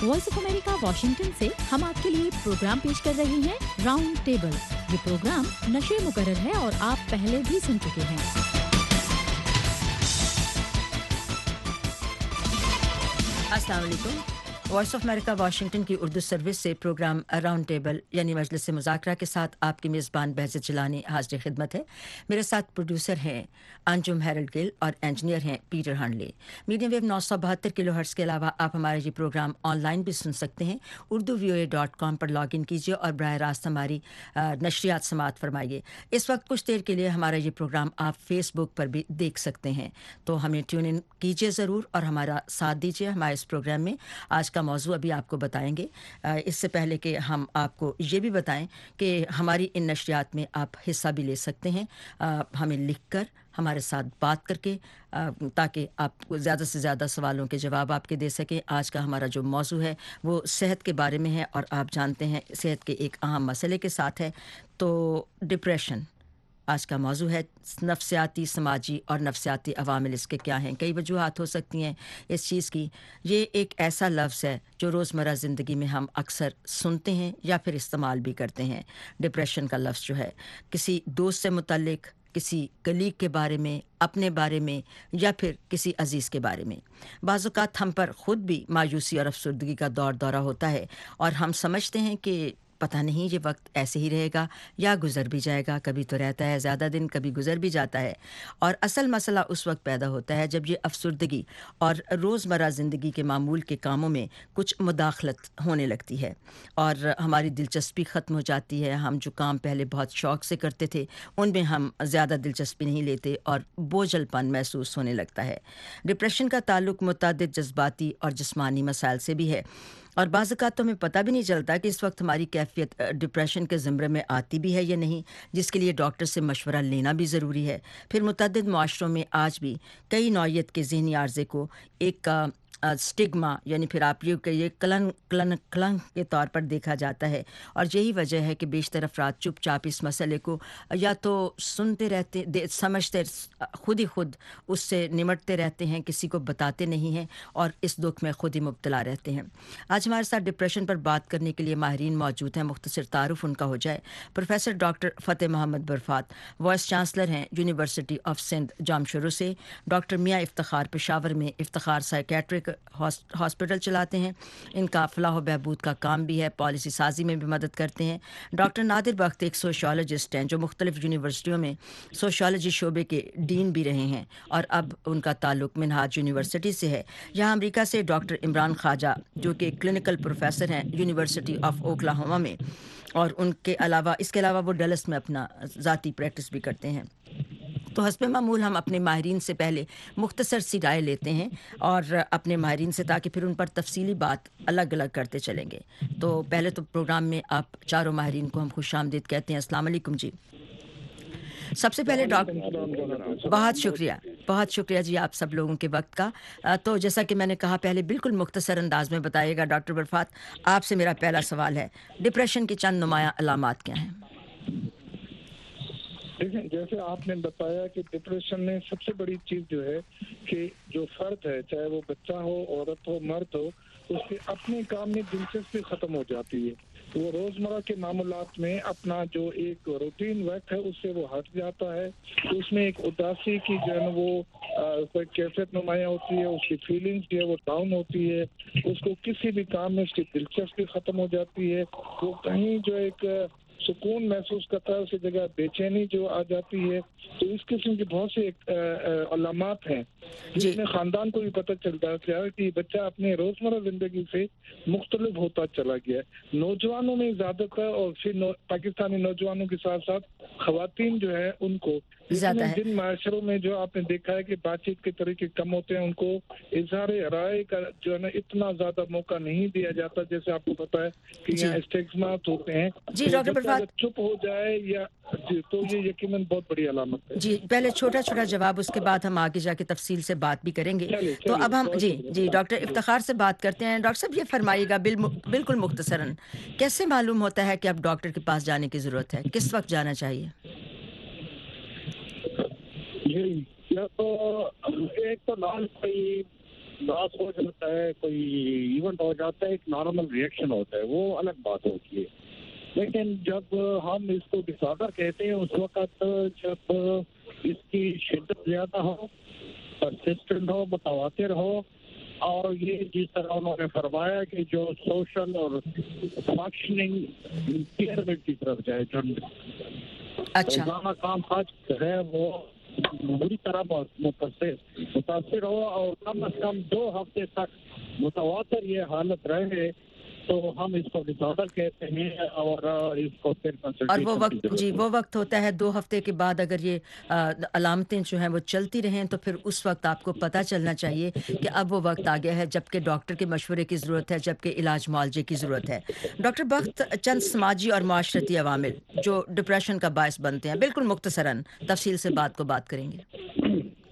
Voice of America Washington से हम आपके लिए प्रोग्राम पेश कर रहे हैं राउंड टेबल। ये प्रोग्राम नशे मुकर्रर है और आप पहले भी सुन चुके हैं। अस्सलाम वालेकुम। वॉइस ऑफ अमेरिका वाशिंगटन की उर्दू सर्विस से प्रोग्राम राउंड टेबल यानी मजलिस मुज़ाकरा के साथ आपकी मेज़बान बेहज़त जिलानी हाज़िर खिदमत है। मेरे साथ प्रोड्यूसर हैं अंजुम हैरल्ड गिल और इंजीनियर हैं Peter Handley. Medium wave 972 kilohertz के अलावा आप हमारा ये प्रोग्राम ऑनलाइन भी सुन सकते हैं। urduvoa.com पर लॉग इन कीजिए और बराह रास्त हमारी नशरियात समाअत फरमाइए। इस वक्त कुछ देर के लिए हमारा ये प्रोग्राम आप फेसबुक पर भी देख सकते हैं, तो हमें ट्यून इन कीजिए ज़रूर और हमारा साथ दीजिए हमारे इस प्रोग्राम में। आज का मौजू अभी आपको बताएंगे। इससे पहले कि हम आपको ये भी बताएं कि हमारी इन नशरियात में आप हिस्सा भी ले सकते हैं, हमें लिख कर हमारे साथ बात करके, ताकि आप ज़्यादा से ज़्यादा सवालों के जवाब आपके दे सकें। आज का हमारा जो मौजू है वो सेहत के बारे में है और आप जानते हैं सेहत के एक अहम मसले के साथ है। तो डिप्रेशन आज का मौजू है। नफ्सियाती, समाजी और नफ्सियाती अवामिल इसके क्या हैं। कई वजूहात हो सकती हैं इस चीज़ की। ये एक ऐसा लफ्ज़ है जो रोज़मर्रा ज़िंदगी में हम अक्सर सुनते हैं या फिर इस्तेमाल भी करते हैं। डिप्रेशन का लफ्ज़ जो है किसी दोस्त से मुतल्लिक, किसी कलीग के बारे में, अपने बारे में या फिर किसी अजीज़ के बारे में। बाज़ औक़ात हम पर ख़ुद भी मायूसी और अफसरदगी का दौरा होता है और हम समझते हैं कि पता नहीं ये वक्त ऐसे ही रहेगा या गुज़र भी जाएगा। कभी तो रहता है ज़्यादा दिन, कभी गुज़र भी जाता है। और असल मसला उस वक्त पैदा होता है जब ये अफसरदगी और रोज़मर्रा ज़िंदगी के मामूल के कामों में कुछ मुदाखलत होने लगती है और हमारी दिलचस्पी ख़त्म हो जाती है। हम जो काम पहले बहुत शौक़ से करते थे उनमें हम ज़्यादा दिलचस्पी नहीं लेते और बोझलपन महसूस होने लगता है। डिप्रेशन का ताल्लुक़ मुतअद्दिद जज्बाती और जिस्मानी मसाइल से भी है और बाज़ औक़ात तो हमें पता भी नहीं चलता कि इस वक्त हमारी कैफ़ियत डिप्रेशन के ज़िम्रे में आती भी है या नहीं, जिसके लिए डॉक्टर से मशवरा लेना भी ज़रूरी है। फिर मुतअद्दिद मुआशरों में आज भी कई नौइयत के ज़हनी आर्ज़े को एक स्टिग्मा यानी फिर आप ये कहिए कलंक के तौर पर देखा जाता है और यही वजह है कि बेशतर अफराद चुपचाप इस मसले को या तो सुनते रहते, समझते खुद ही खुद उससे निमटते रहते हैं, किसी को बताते नहीं हैं और इस दुख में खुद ही मुब्तला रहते हैं। आज हमारे साथ डिप्रेशन पर बात करने के लिए माहिरीन मौजूद हैं। मुख्तसर तारुफ उनका हो जाए। Professor doctor Fateh Mohammad Burfat vice chancellor हैं यूनिवर्सिटी ऑफ सिंध जामशुरू से। डॉक्टर मियाँ इफ्तिखार पेशावर में इफ्तिखार साइकेट्रिक हॉस्पिटल चलाते हैं। इनका फलाह बहबूद का काम भी है, पॉलिसी साजी में भी मदद करते हैं। डॉक्टर नादिर बख्त एक सोशियोलॉजिस्ट हैं जो मुख्तलिफ यूनिवर्सिटियों में सोशियोलॉजी शोबे के डीन भी रहे हैं और अब उनका ताल्लुक़ मिनहाज यूनिवर्सिटी से है। यहाँ अमेरिका से डॉक्टर इमरान ख्वाजा जो कि क्लिनिकल प्रोफेसर हैं यूनिवर्सिटी ऑफ ओक्लाहोमा में और इसके अलावा वो डलस में अपना ज़ाती प्रैक्टिस भी करते हैं। तो हस्ब मामूल हम अपने माहिरीन से पहले मुख्तसर सी राय लेते हैं और अपने माहिरीन से, ताकि फिर उन पर तफसीली बात अलग अलग करते चलेंगे। तो पहले तो प्रोग्राम में आप चारों माहिरीन को हम खुशामदीद कहते हैं। अस्सलाम वालेकुम जी। सबसे पहले डॉक्टर बहुत शुक्रिया जी आप सब लोगों के वक्त का। तो जैसा कि मैंने कहा पहले बिल्कुल मुख्तसर अंदाज में बताइएगा डॉक्टर बरफात, आपसे मेरा पहला सवाल है, डिप्रेशन की चंद नुमायाँ अलामात क्या हैं? देखें, जैसे आपने बताया कि डिप्रेशन में सबसे बड़ी चीज़ जो है कि जो फर्द है, चाहे वो बच्चा हो, औरत हो, मर्द हो, उसके अपने काम में दिलचस्पी ख़त्म हो जाती है। वो रोज़मर्रा के मामूलात में अपना जो एक रूटीन वर्क है उससे वो हट जाता है। तो उसमें एक उदासी की जो है वो कोई कैफियत नुमाया होती है, उसकी फीलिंग्स जो है वो डाउन होती है, उसको किसी भी काम में उसकी दिलचस्पी ख़त्म हो जाती है। वो कहीं जो एक सुकून महसूस करता है उसी जगह बेचैनी जो आ जाती है। तो इस किस्म की बहुत से अलामात हैं जिसमें ख़ानदान को भी पता चलता है कि बच्चा अपने रोज़मर्रा ज़िंदगी से मुख्तलिफ होता चला गया है। नौजवानों में ज़्यादातर और फिर पाकिस्तानी नौजवानों के साथ साथ ख़वातीन जो है उनको जिन माशरों में जो आपने देखा है कि बातचीत के तरीके कम होते हैं, उनको इज़हार राय का जो है ना इतना ज़्यादा मौका नहीं दिया जाता। जैसे आपको पता है कि यहाँ स्टिग्मास होते हैं, जी डॉक्टर बरफात, चुप हो जाए या तो ये यकीनन बहुत बड़ी अलामत है। जी पहले छोटा जवाब, उसके बाद हम आगे जाके तफसील से बात भी करेंगे। तो अब हम जी डॉक्टर इफ्तिखार से बात करते हैं। डॉक्टर साहब ये फरमाइएगा बिल्कुल मुख्तसरन, कैसे मालूम होता है कि अब डॉक्टर के पास जाने की ज़रूरत है, किस वक्त जाना चाहिए? या तो एक तो लाल कोई لاس ہو جاتا ہے, کوئی ایونٹ ہو جاتا ہے, ایک نارمل ریئیکشن ہوتا ہے, وہ الگ بات ہوتی ہے. لیکن جب ہم اس کو ڈس آرڈر کہتے ہیں اس وقت جب اس کی شدت زیادہ ہو, پرسسٹنٹ ہو, متواتر ہو, اور یہ جس طرح انہوں نے فرمایا کہ جو سوشل اور فنکشننگ امپیئرمنٹ کی طرف جائے, جو روزانہ کام کاج ہے وہ بری طرح متاثر ہو اور کم از کم 2 ہفتے تک متواتر یہ حالت رہے, تو ہم اس کو ڈس آرڈر کہتے ہیں. اور اس کو پھر اور وہ وقت وہ وقت ہوتا ہے 2 ہفتے کے بعد اگر یہ علامتیں جو ہیں وہ چلتی رہیں تو پھر اس وقت آپ کو پتہ چلنا چاہیے کہ اب وہ وقت آ گیا ہے جبکہ ڈاکٹر کے مشورے کی ضرورت ہے, جبکہ علاج معالجے کی ضرورت ہے. ڈاکٹر بخت, چند سماجی اور معاشرتی عوامل جو ڈپریشن کا باعث بنتے ہیں, بالکل مختصراً تفصیل سے بات کریں گے.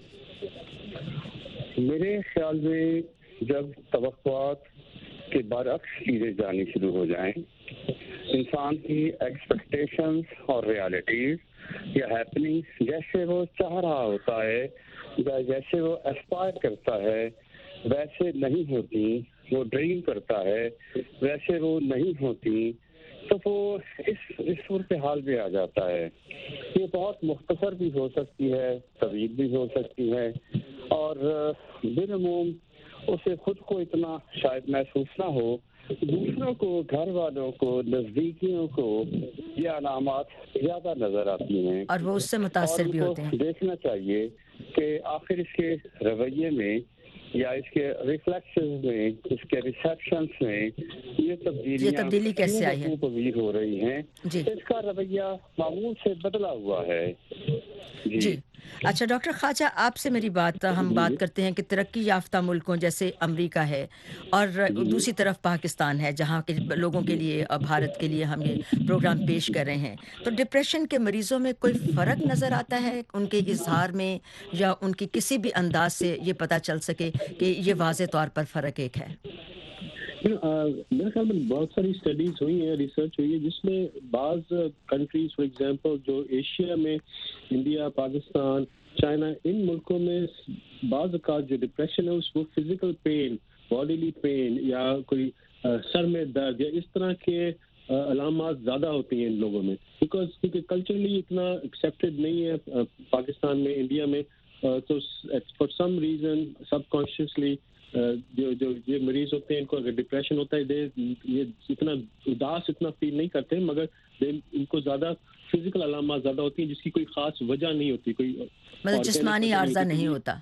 میرے خیال میں جب توقعات کے برعکس چیزیں جانی شروع ہو جائیں, انسان کی ایکسپیکٹیشنز اور ریالٹیز یا ہیپننگ جیسے وہ چاہ رہا ہوتا ہے یا جیسے وہ اسپائر کرتا ہے ویسے نہیں ہوتی, وہ ڈریم کرتا ہے ویسے وہ نہیں ہوتی, تو وہ اس صورتحال میں آ جاتا ہے. یہ بہت مختصر بھی ہو سکتی ہے, طویل بھی ہو سکتی ہے, اور بالعموم اسے خود کو اتنا شاید محسوس نہ ہو, دوسروں کو, گھر والوں کو, نزدیکیوں کو یہ علامات زیادہ نظر آتی ہیں اور وہ اس سے متاثر بھی ہوتے ہیں. دیکھنا چاہیے کہ آخر اس کے رویے میں یا اس کے ریفلیکشنز میں, اس کے ریسیپشنز میں یہ تبدیلی کیسے آئی ہے, پذیر ہو رہی ہیں. اس کا رویہ معمول سے بدلا ہوا ہے. جی اچھا ڈاکٹر خواجہ, آپ سے میری ہم بات کرتے ہیں کہ ترقی یافتہ ملکوں جیسے امریکہ ہے اور دوسری طرف پاکستان ہے جہاں کے لوگوں کے لیے اور بھارت کے لیے ہم یہ پروگرام پیش کر رہے ہیں, تو ڈپریشن کے مریضوں میں کوئی فرق نظر آتا ہے ان کے اظہار میں, یا ان کی کسی بھی انداز سے یہ پتہ چل سکے کہ یہ واضح طور پر فرق ایک ہے؟ میرے خیال میں بہت ساری اسٹڈیز ہوئی ہیں, ریسرچ ہوئی ہے, جس میں بعض کنٹریز فار ایگزامپل جو ایشیا میں, انڈیا, پاکستان, چائنا, ان ملکوں میں بعض اوقات جو ڈپریشن ہے وہ فزیکل پین, باڈیلی پین یا کوئی سر میں درد یا اس طرح کے علامات زیادہ ہوتی ہیں ان لوگوں میں, کیونکہ کلچرلی اتنا ایکسیپٹیڈ نہیں ہے پاکستان میں, انڈیا میں, تو فار سم ریزن سب کانشیسلی جو یہ مریض ہوتے ہیں ان کو اگر ڈپریشن ہوتا ہے یہ اتنا اداس اتنا فیل نہیں کرتے, مگر ان کو زیادہ فزیکل علامات زیادہ ہوتی ہیں جس کی کوئی خاص وجہ نہیں ہوتی, کوئی مطلب جسمانی عارضہ نہیں ہوتا.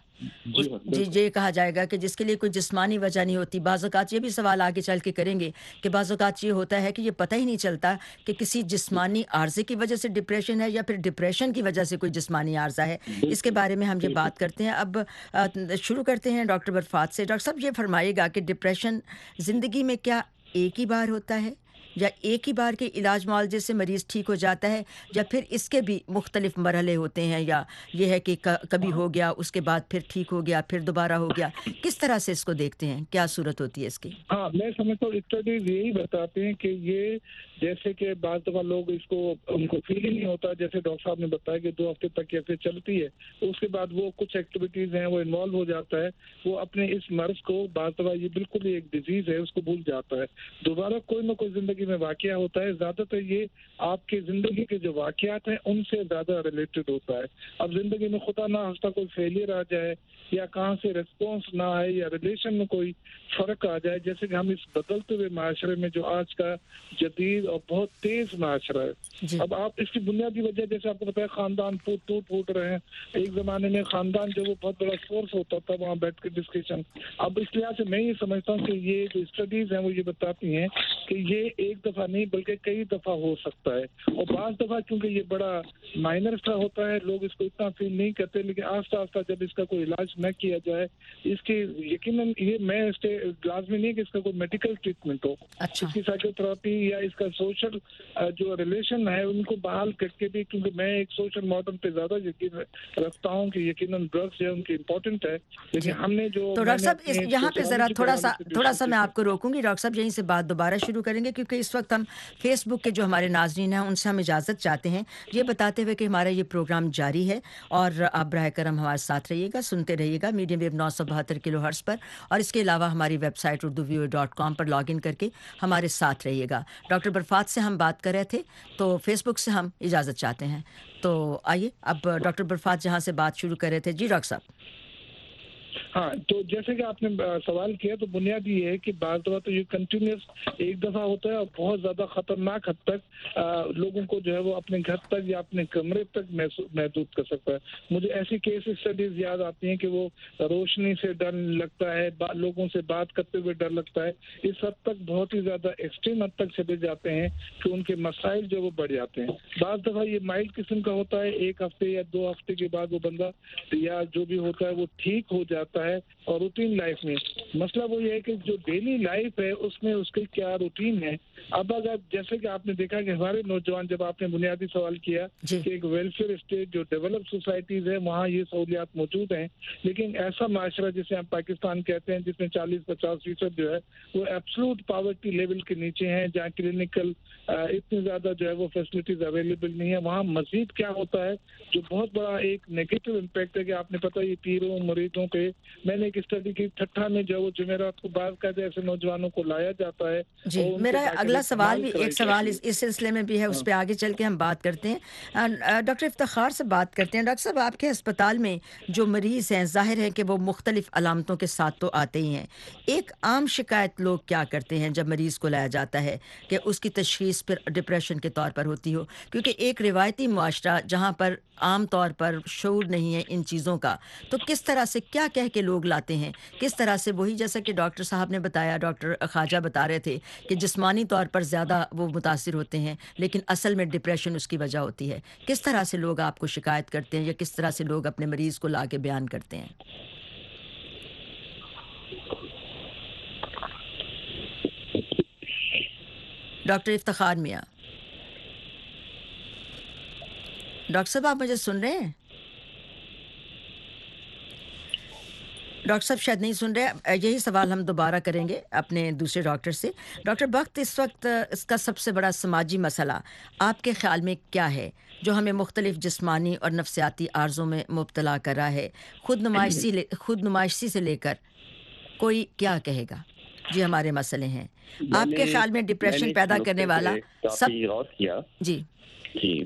جی یہ کہا جائے گا کہ جس کے لیے کوئی جسمانی وجہ نہیں ہوتی. بعض اوقات یہ بھی سوال آگے چل کے کریں گے کہ بعض اوقات یہ ہوتا ہے کہ یہ پتہ ہی نہیں چلتا کہ کسی جسمانی عارضے کی وجہ سے ڈپریشن ہے یا پھر ڈپریشن کی وجہ سے کوئی جسمانی عارضہ ہے. اس کے بارے میں ہم یہ بات کرتے ہیں. اب شروع کرتے ہیں ڈاکٹر برفات سے. ڈاکٹر صاحب یہ فرمائیے گا کہ ڈپریشن زندگی میں کیا ایک ہی بار ہوتا ہے, یا ایک ہی بار کے علاج معالجے سے مریض ٹھیک ہو جاتا ہے, یا پھر اس کے بھی مختلف مرحلے ہوتے ہیں, یا یہ ہے کہ کبھی ہو گیا اس کے بعد پھر ٹھیک ہو گیا پھر دوبارہ ہو گیا؟ کس طرح سے اس کو دیکھتے ہیں, کیا صورت ہوتی ہے اس کی؟ ہاں, میں سمجھتا ہوں اسٹڈیز یہی بتاتے ہیں کہ یہ جیسے کہ بعض دفعہ لوگ اس کو ان کو فیل ہی نہیں ہوتا, جیسے ڈاکٹر صاحب نے بتایا کہ 2 ہفتے تک ایسے چلتی ہے, اس کے بعد وہ کچھ ایکٹیویٹیز ہیں وہ انوالو ہو جاتا ہے, وہ اپنے اس مرض کو, بعض دفعہ یہ بالکل ہی ایک ڈیزیز ہے اس کو بھول جاتا ہے, دوبارہ کوئی نہ کوئی زندگی میں واقعہ ہوتا ہے. زیادہ تر یہ آپ کی زندگی کے جو واقعات ہیں ان سے زیادہ ریلیٹڈ ہوتا ہے. اب زندگی میں خدا نہ خواستہ کوئی فیلئر آ جائے, یا کہاں سے ریسپانس نہ آئے, یا ریلیشن میں کوئی فرق آ جائے, جیسے کہ ہم اس بدلتے ہوئے معاشرے میں جو آج کا جدید اور بہت تیز معاشرہ ہے, اب آپ اس کی بنیادی وجہ جیسے آپ کو پتا ہے خاندان ٹوٹ رہے ہیں. ایک زمانے میں خاندان جو وہ بہت بڑا سورس ہوتا تھا وہاں بیٹھ کے ڈسکشن. اب اس لحاظ سے میں یہ سمجھتا ہوں کہ یہ جو اسٹڈیز ہیں وہ یہ بتاتی ہیں کہ یہ ایک دفعہ نہیں بلکہ کئی دفعہ ہو سکتا ہے, اور بعض دفعہ کیونکہ یہ بڑا مائنر سا ہوتا ہے لوگ اس کو اتنا فیل نہیں کرتے, لیکن آہستہ آہستہ جب اس کا کوئی علاج نہ کیا جائے, اس کی یقیناً یہ میں لازمی نہیں کہ اس کا کوئی میڈیکل ٹریٹمنٹ ہو, اس کی سائیکو تھراپی یا اس کا سوشل جو ریلیشن ہے ان کو بحال کر کے بھی, کیونکہ میں ایک سوشل ماڈل پہ زیادہ یقین رکھتا ہوں کہ یقیناً ڈرگس جو ہے ان کی امپورٹنٹ ہے, لیکن ہم نے جو تو ڈاکٹر صاحب یہاں پہ ذرا تھوڑا سا میں آپ کو روکوں گی. ڈاکٹر صاحب یہیں سے بات دوبارہ شروع کریں گے, کیونکہ इस वक्त हम फेसबुक के जो हमारे नाजरीन हैं उनसे हम इजाज़त चाहते हैं, ये बताते हुए कि हमारा ये प्रोग्राम जारी है और आप बराह करम हमारे साथ रहिएगा, सुनते रहिएगा मीडियम वेव 972 किलोहर्ट्ज़ पर, और इसके अलावा हमारी वेबसाइट urduvoa.com पर लॉगिन करके हमारे साथ रहिएगा। डॉक्टर बरफात से हम बात कर रहे थे, तो फेसबुक से हम इजाज़त चाहते हैं। तो आइए अब डॉक्टर बरफात जहाँ से बात शुरू कर रहे थे, जी डॉक्टर साहब। हाँ, तो जैसे कि आपने सवाल किया, तो बुनियादी ये है कि बार दफा तो ये कंटिन्यूस एक दफा होता है और बहुत ज्यादा खतरनाक हद तक लोगों को जो है वो अपने घर तक या अपने कमरे तक महदूद कर सकता है। मुझे ऐसी केस स्टडीज याद आती हैं कि वो रोशनी से डर लगता है, लोगों से बात करते हुए डर लगता है, इस हद तक बहुत ही ज्यादा एक्सट्रीम हद तक चले जाते हैं कि उनके मसाइल जो वो बढ़ जाते हैं। बार दफा ये माइल्ड किस्म का होता है, 1 हफ्ते या 2 हफ्ते के बाद वो बंदा या जो भी होता है वो ठीक हो जाता है और रूटीन लाइफ में। मसला वो ये है कि जो डेली लाइफ है उसमें उसकी क्या रूटीन है। अब अगर जैसे कि आपने देखा कि हमारे नौजवान, जब आपने बुनियादी सवाल किया कि एक वेलफेयर स्टेट जो डेवलप सोसाइटीज है वहाँ ये सहूलियात मौजूद हैं, लेकिन ऐसा माशरा जिसे हम पाकिस्तान कहते हैं जिसमें 40-50% जो है वो एब्सोल्यूट पॉवर्टी लेवल के नीचे हैं, जहाँ क्लिनिकल इतनी ज्यादा जो है वो फैसिलिटीज अवेलेबल नहीं है, वहाँ मजीद क्या होता है जो बहुत बड़ा एक नेगेटिव इम्पैक्ट है कि आपने पता ये पीरों मुरीदों पे, मैंने एक स्टडी की, ठट्ठा में जो वो जुमेरात को बात का जैसे नौजवानों को लाया जाता है। जी, मेरा अगला सवाल भी एक सवाल इस सिलसिले में भी है, उस पर आगे चल के हम बात करते हैं। डॉक्टर इफ्तिखार से बात करते हैं। डॉक्टर साहब, आपके अस्पताल में जो मरीज़ हैं, जाहिर है कि वो मुख्तलिफ अलामतों के साथ तो आते ही हैं। एक आम शिकायत लोग क्या करते हैं जब मरीज़ को लाया जाता है कि उसकी तशख़ीस फिर डिप्रेशन के तौर पर होती हो, क्योंकि एक रिवायती मुआशरा जहाँ पर आम तौर पर शऊर नहीं है इन चीज़ों का, तो किस तरह से क्या कह के लोग लाते हैं, किस तरह से वही जैसा कि डॉक्टर साहब ने बताया, डॉक्टर ख्वाजा बता रहे थे कि जिस्मानी तौर पर ज़्यादा वो मुतासिर होते हैं लेकिन असल में डिप्रेशन उसकी वजह होती है। किस तरह से लोग आपको शिकायत करते हैं या किस तरह से लोग अपने मरीज़ को ला के बयान करते हैं? डॉक्टर इफ्तिखार मियाँ, डॉक्टर साहब आप मुझे सुन रहे हैं? डॉक्टर साहब शायद नहीं सुन रहे। यही सवाल हम दोबारा करेंगे अपने दूसरे डॉक्टर से। डॉक्टर बख्त, इस वक्त इसका सबसे बड़ा समाजी मसला आपके ख्याल में क्या है जो हमें मुख्तलिफ जिस्मानी और नफ्सियाती आर्ज़ों में मुब्तला कर रहा है? खुद नुमाइशी से लेकर कोई क्या कहेगा? जी, हमारे मसले हैं। आपके ख्याल में डिप्रेशन पैदा करने वाला सब? जी जी,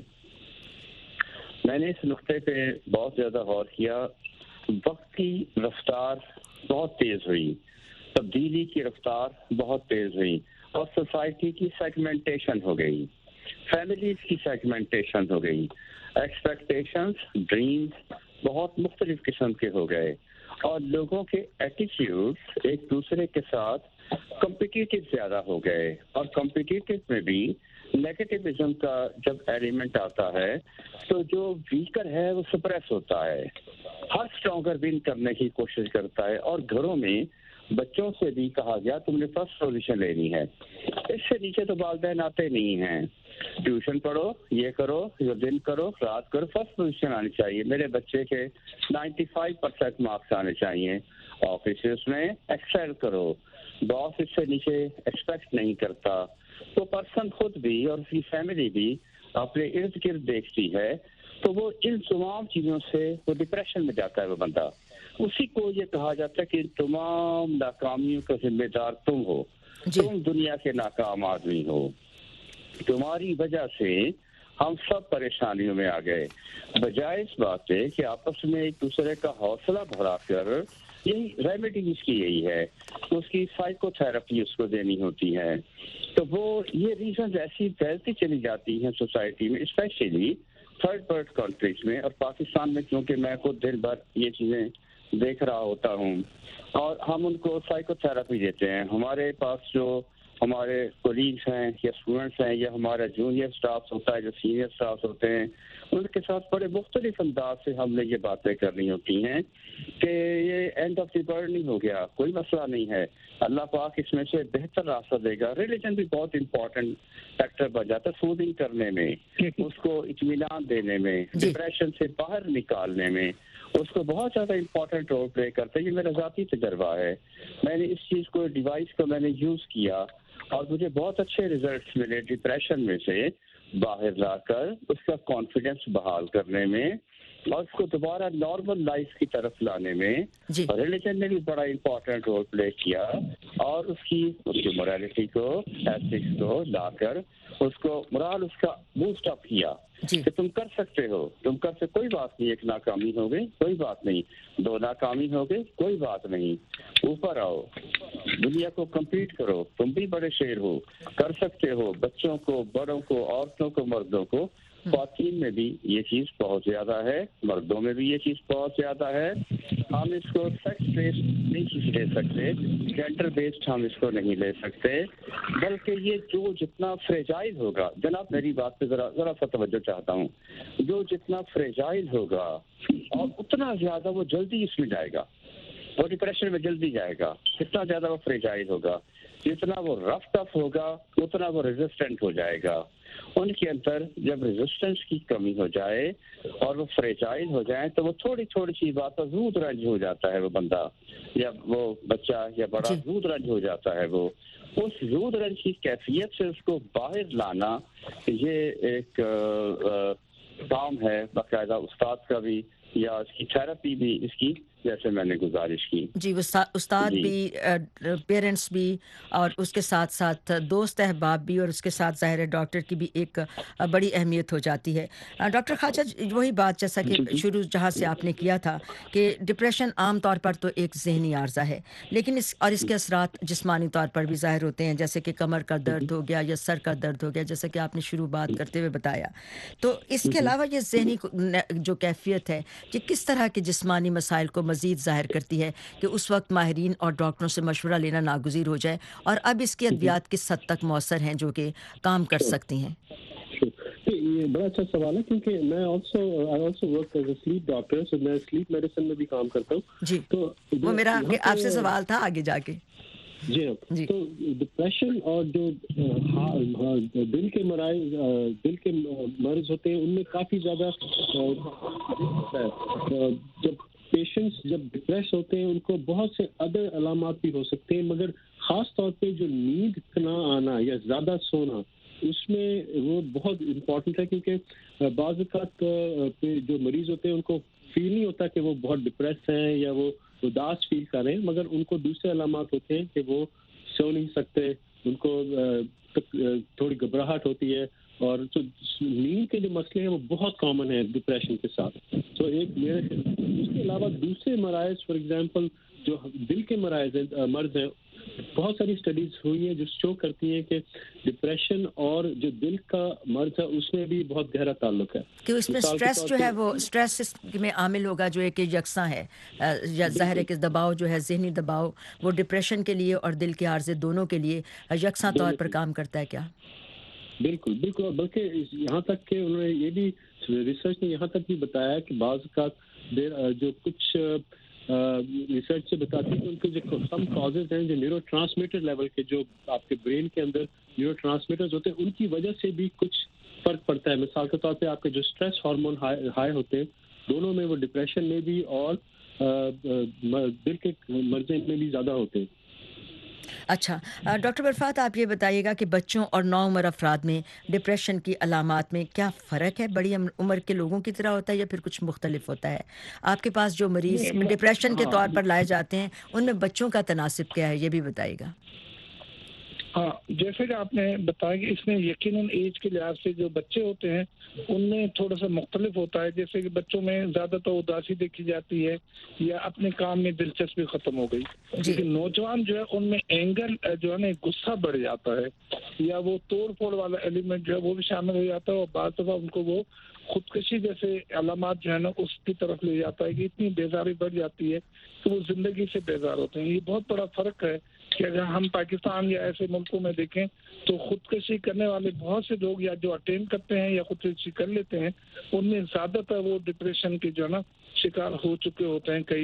मैंने इस नुक्ते पे बहुत ज़्यादा गौर किया। वक्त की रफ्तार बहुत तेज़ हुई, तब्दीली की रफ्तार बहुत तेज़ हुई और सोसाइटी की सेगमेंटेशन हो गई, फैमिलीज की सेगमेंटेशन हो गई, एक्सपेक्टेशंस, ड्रीम्स बहुत मुख्तलिफ किस्म के हो गए और लोगों के एटीट्यूड्स एक दूसरे के साथ कॉम्पिटिटिव ज़्यादा हो गए और कॉम्पिटिटिव में भी नेगेटिविज्म का जब एलिमेंट आता है तो जो वीकर है वो सप्रेस होता है, हर स्ट्रॉन्गर विन करने की कोशिश करता है और घरों में बच्चों से भी कहा गया तुमने फर्स्ट पोजीशन लेनी है, इससे नीचे तो वालिदैन आते नहीं हैं। ट्यूशन पढ़ो, ये करो, ये दिन करो, रात करो, फर्स्ट पोजीशन आनी चाहिए, मेरे बच्चे के 95% मार्क्स आने चाहिए, ऑफिस में एक्सेल करो, बॉस इससे नीचे एक्सपेक्ट नहीं करता। तो पर्सन खुद भी और उसकी फैमिली भी अपने इर्द गिर्द देखती है तो वो इन तमाम चीज़ों से वो डिप्रेशन में जाता है वो बंदा। उसी को ये कहा जाता है कि तमाम नाकामियों का जिम्मेदार तुम हो, तुम दुनिया के नाकाम आदमी हो, तुम्हारी वजह से हम सब परेशानियों में आ गए। बजाय इस बात है कि आपस में एक दूसरे का हौसला बढ़ाकर, यही रेमेडी इसकी यही है, तो उसकी साइकोथेरेपी उसको देनी होती है। तो वो ये रीजन ऐसी फैलती चली जाती हैं सोसाइटी में, स्पेशली थर्ड वर्ल्ड कंट्रीज में और पाकिस्तान में, क्योंकि मैं खुद दिन भर ये चीज़ें देख रहा होता हूँ और हम उनको साइकोथेरेपी देते हैं। हमारे पास जो हमारे कोलीग्स हैं या स्टूडेंट्स हैं या हमारा जूनियर स्टाफ होता है, जो सीनियर स्टाफ होते हैं, उनके साथ बड़े मुख्तलिफ अंदाज से हमने ये बातें करनी होती हैं कि ये एंड ऑफ द वर्ल्ड नहीं हो गया, कोई मसला नहीं है, अल्लाह पाक इसमें से बेहतर रास्ता देगा। रिलीजन भी बहुत इंपॉर्टेंट फैक्टर बन जाता है सूदिंग करने में, उसको इत्मीनान देने में, डिप्रेशन से बाहर निकालने में, उसको बहुत ज़्यादा इंपॉर्टेंट रोल प्ले करता है। ये मेरा ज़ाती तजर्बा है, मैंने इस चीज़ को, डिवाइस को मैंने यूज़ किया اور مجھے بہت اچھے ریزلٹس ملے ڈپریشن میں سے باہر لا کر اس کا کانفیڈنس بحال کرنے میں اور اس کو دوبارہ نارمل لائف کی طرف لانے میں. ریلیجن نے بھی بڑا امپورٹنٹ رول پلے کیا اور اس کی موریلٹی کو ایتھکس کو لا کر اس کو مرال اس کا بوسٹ اپ کیا کہ تم کر سکتے ہو, تم کر سکتے, کوئی بات نہیں, ایک ناکامی ہو گئی کوئی بات نہیں, 2 ناکامی ہو گئی کوئی بات نہیں, اوپر آؤ, دنیا کو کمپیٹ کرو, تم بھی بڑے شیر ہو, کر سکتے ہو. بچوں کو, بڑوں کو, عورتوں کو, مردوں کو, خواتین میں بھی یہ چیز بہت زیادہ ہے, مردوں میں بھی یہ چیز بہت زیادہ ہے. ہم اس کو سیکس بیسڈ نہیں لے سکتے, جینڈر بیسڈ ہم اس کو نہیں لے سکتے, بلکہ یہ جو جتنا فریجائل ہوگا, جناب میری بات پہ ذرا سا توجہ چاہتا ہوں, جو جتنا فریجائل ہوگا اور اتنا زیادہ وہ جلدی اس میں جائے گا, وہ ڈپریشن میں جلدی جائے گا. جتنا زیادہ وہ فریجائل ہوگا, جتنا وہ رف ٹف ہوگا, اتنا وہ ریزسٹنٹ ہو جائے گا. ان کے اندر جب ریزسٹنس کی کمی ہو جائے اور وہ فریجائل ہو جائیں تو وہ تھوڑی سی بات پر زود رنج ہو جاتا ہے وہ بندہ یا وہ بچہ یا بڑا زود رنج ہو جاتا ہے. وہ اس زود رنج کی کیفیت سے اس کو باہر لانا یہ ایک کام ہے باقاعدہ استاد کا بھی, یا اس کی تھراپی بھی اس کی, جیسے میں نے گزارش کی. جی, استاد بھی, پیرنٹس بھی, اور اس کے ساتھ ساتھ دوست احباب بھی, اور اس کے ساتھ ظاہر ڈاکٹر کی بھی ایک بڑی اہمیت ہو جاتی ہے. ڈاکٹر خواجہ, وہی بات جیسا کہ شروع جہاں سے آپ نے کیا تھا کہ ڈپریشن عام طور پر تو ایک ذہنی عارضہ ہے, لیکن اس کے اثرات جسمانی طور پر بھی ظاہر ہوتے ہیں, جیسے کہ کمر کا درد ہو گیا یا سر کا درد ہو گیا, جیسا کہ آپ نے شروع بات کرتے ہوئے بتایا. تو اس کے علاوہ یہ ذہنی جو کیفیت ہے یہ کس طرح کے جسمانی مسائل کو مزید ظاہر کرتی ہے کہ اس وقت ماہرین اور ڈاکٹروں سے مشورہ لینا ناگزیر ہو جائے, اور اب اس کی ادویات کس حد تک مؤثر ہیں جو کہ کام کر سکتی ہیں؟ یہ بڑا اچھا سوال ہے, کیونکہ میں also work as a sleep doctor, so میں سلیپ میڈیسن میں بھی کام کرتا ہوں. جی, تو وہ میرا آپ سے سوال تھا آگے جا کے. جی ہاں, تو ڈپریشن اور جو دل کے مرض ہوتے ہیں ان میں کافی زیادہ جب پیشنٹس جب ڈپریس ہوتے ہیں ان کو بہت سے ادر علامات بھی ہو سکتے ہیں, مگر خاص طور پہ جو نیند نہ آنا یا زیادہ سونا اس میں وہ بہت امپورٹنٹ ہے, کیونکہ بعض اوقات جو مریض ہوتے ہیں ان کو فیل نہیں ہوتا کہ وہ بہت ڈپریس ہیں یا وہ اداس فیل کر رہے ہیں, مگر ان کو دوسرے علامات ہوتے ہیں کہ وہ سو نہیں سکتے, ان کو تھوڑی گھبراہٹ ہوتی ہے, اور جو نیند کے جو مسئلے ہیں وہ بہت کامن ہیں ڈپریشن کے ساتھ. تو ایک اس کے علاوہ دوسرے مرائض, فار ایگزامپل جو دل کے مرض ہیں, بہت ساری اسٹڈیز ہوئی ہیں جو شو کرتی ہیں کہ ڈپریشن اور جو دل کا مرض ہے اس میں بھی بہت گہرا تعلق ہے, کہ اس میں سٹریس جو ہے وہ سٹریس میں عامل ہوگا جو ایک یکساں ہے, یا ظاہر ہے کہ دباؤ جو ہے ذہنی دباؤ وہ ڈپریشن کے لیے اور دل کے عارضے دونوں کے لیے یکساں طور پر کام کرتا ہے کیا؟ بالکل, بلکہ یہاں تک کہ انہوں نے یہ بھی ریسرچ نے یہاں تک بھی بتایا کہ بعض اوقات جو کچھ ریسرچ سے بتاتی ہے کہ ان کے جو سم کازز ہیں جو نیورو ٹرانسمیٹر لیول کے جو آپ کے برین کے اندر نیورو ٹرانسمیٹرز ہوتے ہیں ان کی وجہ سے بھی کچھ فرق پڑتا ہے. مثال کے طور پہ آپ کے جو اسٹریس ہارمون ہائی ہوتے ہیں دونوں میں وہ ڈپریشن میں بھی اور دل کے مرضے میں بھی زیادہ ہوتے ہیں. اچھا ڈاکٹر برفات, آپ یہ بتائیے گا کہ بچوں اور نوعمر افراد میں ڈپریشن کی علامات میں کیا فرق ہے؟ بڑی عمر کے لوگوں کی طرح ہوتا ہے یا پھر کچھ مختلف ہوتا ہے؟ آپ کے پاس جو مریض ڈپریشن کے طور پر لائے جاتے ہیں ان میں بچوں کا تناسب کیا ہے, یہ بھی بتائیے گا. ہاں, جیسے کہ آپ نے بتایا کہ اس میں یقیناً ایج کے لحاظ سے جو بچے ہوتے ہیں ان میں تھوڑا سا مختلف ہوتا ہے. جیسے کہ بچوں میں زیادہ تو اداسی دیکھی جاتی ہے یا اپنے کام میں دلچسپی ختم ہو گئی, لیکن نوجوان جو ہے ان میں اینگر جو ہے نا غصہ بڑھ جاتا ہے, یا وہ توڑ پھوڑ والا ایلیمنٹ جو ہے وہ بھی شامل ہو جاتا ہے, اور بعض دفعہ ان کو وہ خودکشی جیسے علامات جو ہے نا اس کی طرف لے جاتا ہے کہ اتنی بیزاری بڑھ جاتی ہے کہ وہ زندگی سے بیزار ہوتے ہیں. یہ بہت بڑا فرق ہے کہ اگر ہم پاکستان یا ایسے ملکوں میں دیکھیں تو خودکشی کرنے والے بہت سے لوگ یا جو اٹینڈ کرتے ہیں یا خودکشی کر لیتے ہیں ان میں زیادہ تر وہ ڈپریشن کے جو ہے نا شکار ہو چکے ہوتے ہیں کئی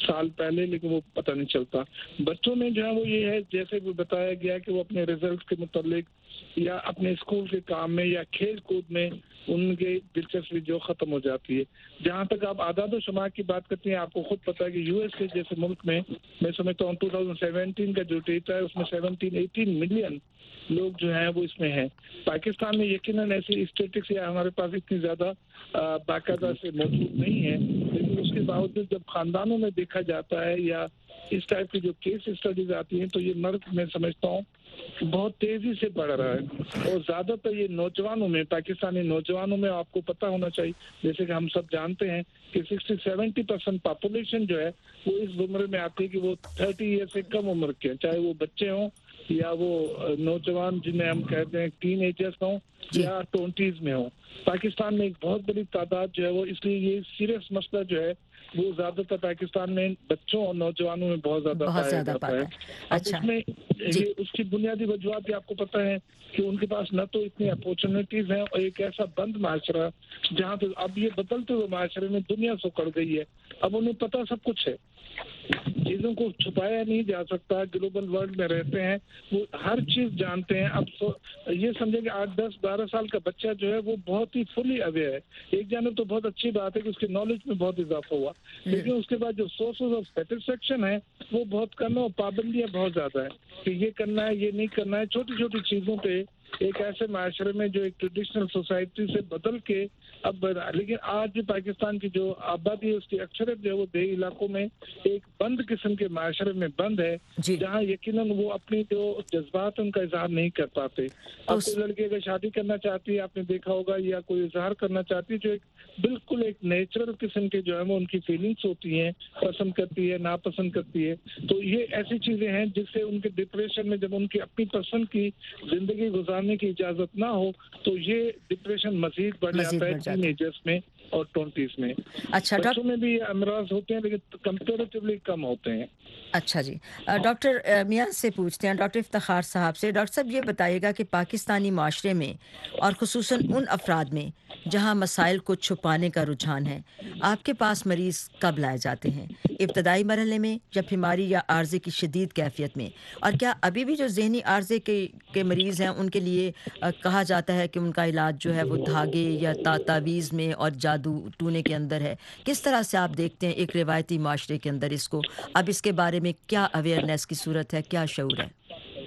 साल पहले, लेकिन वो पता नहीं चलता। बच्चों में जो है वो ये है, जैसे भी बताया गया कि वो अपने रिजल्ट के मुतालिक या अपने स्कूल के काम में या खेल कूद में उनकी दिलचस्पी जो खत्म हो जाती है। जहाँ तक आप आदाद शुमार की बात करती हैं, आपको खुद पता है कि यूएस के जैसे मुल्क में मैं समझता हूँ 2017 का जो डेटा है उसमें 17-18 मिलियन लोग जो हैं वो इसमें हैं। पाकिस्तान में यकीनन ऐसी स्टेटिस्टिक्स या हमारे पास इतनी ज़्यादा बाकायदा से मौजूद नहीं है, लेकिन उसके बावजूद जब खानदानों में देखा जाता है या इस टाइप की जो केस स्टडीज आती हैं तो ये मर्द मैं समझता हूँ बहुत तेजी से बढ़ रहा है। और ज्यादातर ये नौजवानों में, पाकिस्तानी नौजवानों में आपको पता होना चाहिए, जैसे कि हम सब जानते हैं कि 60-70% पॉपुलेशन जो है वो इस उम्र में आती है कि वो 30 ईयर से कम उम्र के हैं, चाहे वो बच्चे हों या वो नौजवान जिन्हें हम कहते हैं टीन एजर्स हों या 20s में हों। पाकिस्तान में एक बहुत बड़ी तादाद जो है वो, इसलिए ये सीरियस मसला जो है वो ज्यादातर पाकिस्तान में बच्चों और नौजवानों में बहुत ज्यादा पाया जाता है। अच्छा। उसमें ये उसकी बुनियादी वजूहत भी आपको पता है कि उनके पास न तो इतनी अपॉर्चुनिटीज हैं और एक ऐसा बंद माशरा जहाँ पे अब ये बदलते हुए माशरे में दुनिया सुकड़ गई है। अब उन्हें पता सब कुछ है, चीजों को छुपाया नहीं जा सकता। ग्लोबल वर्ल्ड में रहते हैं, वो हर चीज जानते हैं। अब ये समझे कि 8, 10, 12 साल का बच्चा जो है वो बहुत ही फुली अवेयर है। एक जाने तो बहुत अच्छी बात है कि उसकी नॉलेज में बहुत इजाफा हुआ, लेकिन उसके बाद जो सोर्सेज ऑफ सेटिस्फेक्शन है वो बहुत कम है और पाबंदियां बहुत ज्यादा है कि ये करना है, ये नहीं करना है। छोटी छोटी चीजों पे एक ऐसे माशरे में जो एक ट्रेडिशनल सोसाइटी से बदल के अब, लेकिन आज भी पाकिस्तान की जो आबादी है उसकी अक्सरियत जो है वो देही इलाकों में एक बंद किस्म के माशरे में बंद है, जहाँ यकीनन वो अपनी जो जज्बात उनका इजहार नहीं कर पाते। अब कोई लड़की अगर शादी करना चाहती है, आपने देखा होगा, या कोई इजहार करना चाहती है, जो एक बिल्कुल एक नेचुरल किस्म के जो है वो उनकी फीलिंग्स होती हैं, पसंद करती है, नापसंद करती है। तो ये ऐसी चीजें हैं जिससे उनके डिप्रेशन में, जब उनकी अपनी पसंद की जिंदगी गुजारने की इजाजत ना हो तो ये डिप्रेशन मजीद बढ़ जाता है टीनेजर्स में और 20s में। अच्छा, बच्चों में भी अमराज होते हैं लेकिन कंपैरेटिवली कम होते हैं। अच्छा जी, डॉक्टर मियां से पूछते हैं, डॉक्टर इफ्तिखार साहब से। डॉक्टर साहब ये बताइएगा कि पाकिस्तानी माशरे में और ख़ुसूसन उन अफराद में जहां मसाइल को छुपाने का रुझान है, आपके पास मरीज़ कब लाए जाते हैं? इब्तदाई मरहले में या बीमारी या आर्ज़े की शदीद कैफियत में? और क्या अभी भी जो ज़हनी आर्ज़े के मरीज़ हैं उनके लिए कहा जाता है कि उनका इलाज जो है वो धागे या तावीज़ में और जादू टूने के अंदर है? किस तरह से आप देखते हैं एक रिवायती माशरे के अंदर इसको? अब इसके बारे में क्या अवेयरनेस की सूरत है, क्या शऊर है?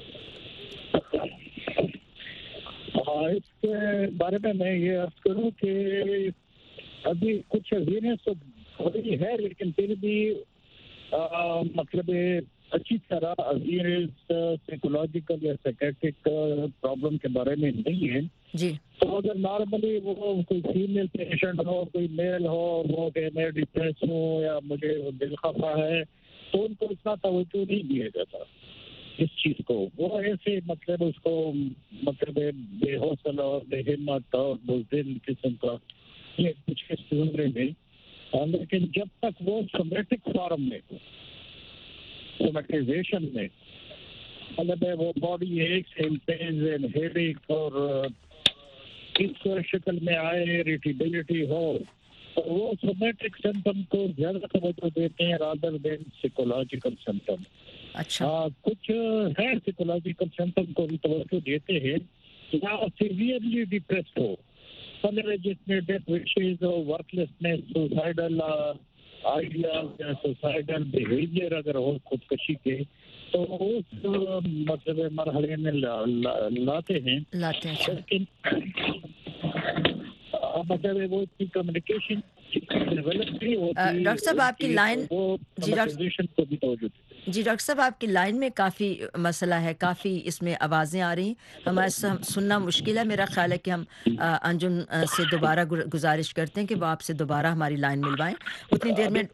इसके बारे में मैं ये अर्ज करूँ कि अभी कुछ अवेयरनेस तो हो रही है, लेकिन फिर भी मतलब अच्छी तरह अवेयरनेस साइकोलॉजिकल या साइकेट्रिक प्रॉब्लम के बारे में नहीं है जी। तो अगर नॉर्मली वो कोई फीमेल पेशेंट हो, कोई मेल हो, वो कि मैं डिप्रेस हूँ या मुझे दिल खफा है, तो उनको इतना तवज्जो नहीं दिया जाता इस चीज को। वो ऐसे मतलब उसको मतलब बेहौसला और बेहिम्मत और बुज़दिल किस्म का ये कुछ इस उम्र में, लेकिन जब तक वो सोमेटिक फॉर्म में, सोमेटाइजेशन में, मतलब वो body aches and pains and headache और इस शक्ल में आए, इरिटेबिलिटी हो, तो वो सोमेटिक सिम्टम को ज्यादा तवज्जो देते हैं रादर देन साइकोलॉजिकल सिम्टम। अच्छा। कुछ है साइकोलॉजिकल सिम्टम को भी तवज्जो देते हैं, या सीवियरली डिप्रेस्ड हो, मतलब जिसमें डेथ विशेज हो, वर्कलेसनेस, सुसाइडल आइडियाज या सुसाइडल बिहेवियर अगर हो खुदकशी के, तो उस मतलब मरहले में लाते हैं। लेकिन मतलब वो इतनी कम्युनिकेशन डेवलप नहीं होती। डॉक्टर साहब आपकी लाइन, जी डॉक्टर साहब आपकी लाइन में काफ़ी मसला है, काफ़ी इसमें आवाज़ें आ रही, हमारे सुनना मुश्किल है। मेरा ख्याल है कि हम अंजुम से दोबारा गुजारिश करते हैं कि वो आपसे दोबारा हमारी लाइन मिलवाएं। उतनी देर में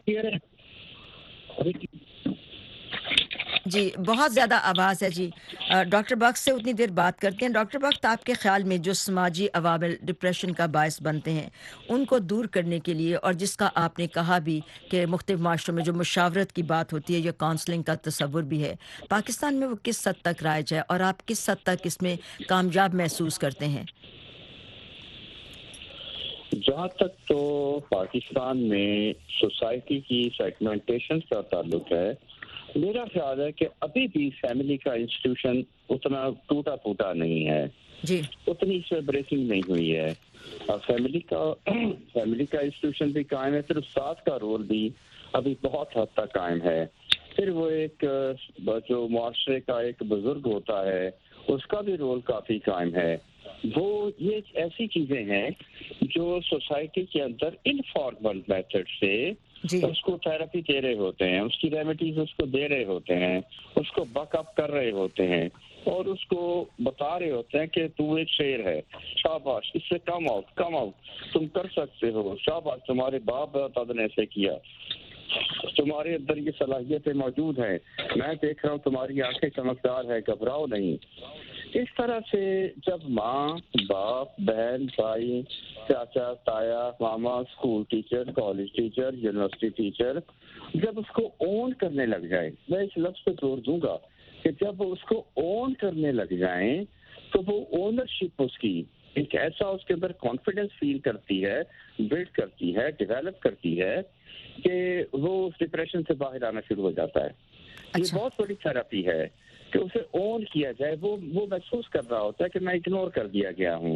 जी बहुत ज़्यादा आवाज़ है जी। डॉक्टर बख्श से उतनी देर बात करते हैं। डॉक्टर बख्श, आपके ख़्याल में जो समाजी अवामिल डिप्रेशन का बायस बनते हैं उनको दूर करने के लिए, और जिसका आपने कहा भी कि मुख्तलिफ माशरों में जो मुशावरत की बात होती है या काउंसलिंग का तसव्वुर भी है, पाकिस्तान में वो किस हद तक राइज है और आप किस हद तक इसमें कामयाब महसूस करते हैं? جہاں تک تو پاکستان میں سوسائٹی کی سیگمنٹیشن کا تعلق ہے، میرا خیال ہے کہ ابھی بھی فیملی کا انسٹیٹیوشن اتنا ٹوٹا پھوٹا نہیں ہے جی، اتنی اس میں بریکنگ نہیں ہوئی ہے. اور فیملی کا انسٹیٹیوشن بھی قائم ہے، پھر استاد کا رول بھی ابھی بہت حد تک قائم ہے. پھر وہ ایک جو معاشرے کا ایک بزرگ ہوتا ہے اس کا بھی رول کافی قائم ہے. وہ یہ ایسی چیزیں ہیں جو سوسائٹی کے اندر انفارمل میتھڈ سے جی، اس کو تھراپی دے رہے ہوتے ہیں، اس کی ریمیڈیز اس کو دے رہے ہوتے ہیں، اس کو بک اپ کر رہے ہوتے ہیں اور اس کو بتا رہے ہوتے ہیں کہ تو ایک شیر ہے، شاباش، اس سے کم آؤٹ تم کر سکتے ہو، شاباش، تمہارے باپ دادا نے ایسے کیا، تمہارے اندر یہ صلاحیتیں موجود ہیں، میں دیکھ رہا ہوں تمہاری آنکھیں چمکدار ہے، گھبراؤ نہیں. اس طرح سے جب ماں باپ بہن بھائی چاچا تایا ماما school teacher college teacher university teacher جب اس کو اون کرنے لگ جائے، میں اس لفظ پہ زور دوں گا کہ جب اس کو اون کرنے لگ جائیں تو وہ اونرشپ اس کی ایک ایسا اس کے اندر کانفیڈنس فیل کرتی ہے، بلڈ کرتی ہے، ڈیولپ کرتی ہے کہ وہ اس ڈپریشن سے باہر آنا شروع ہو جاتا ہے. یہ بہت بڑی تھراپی ہے کہ اسے اون کیا جائے. وہ محسوس کر رہا ہوتا ہے کہ میں اگنور کر دیا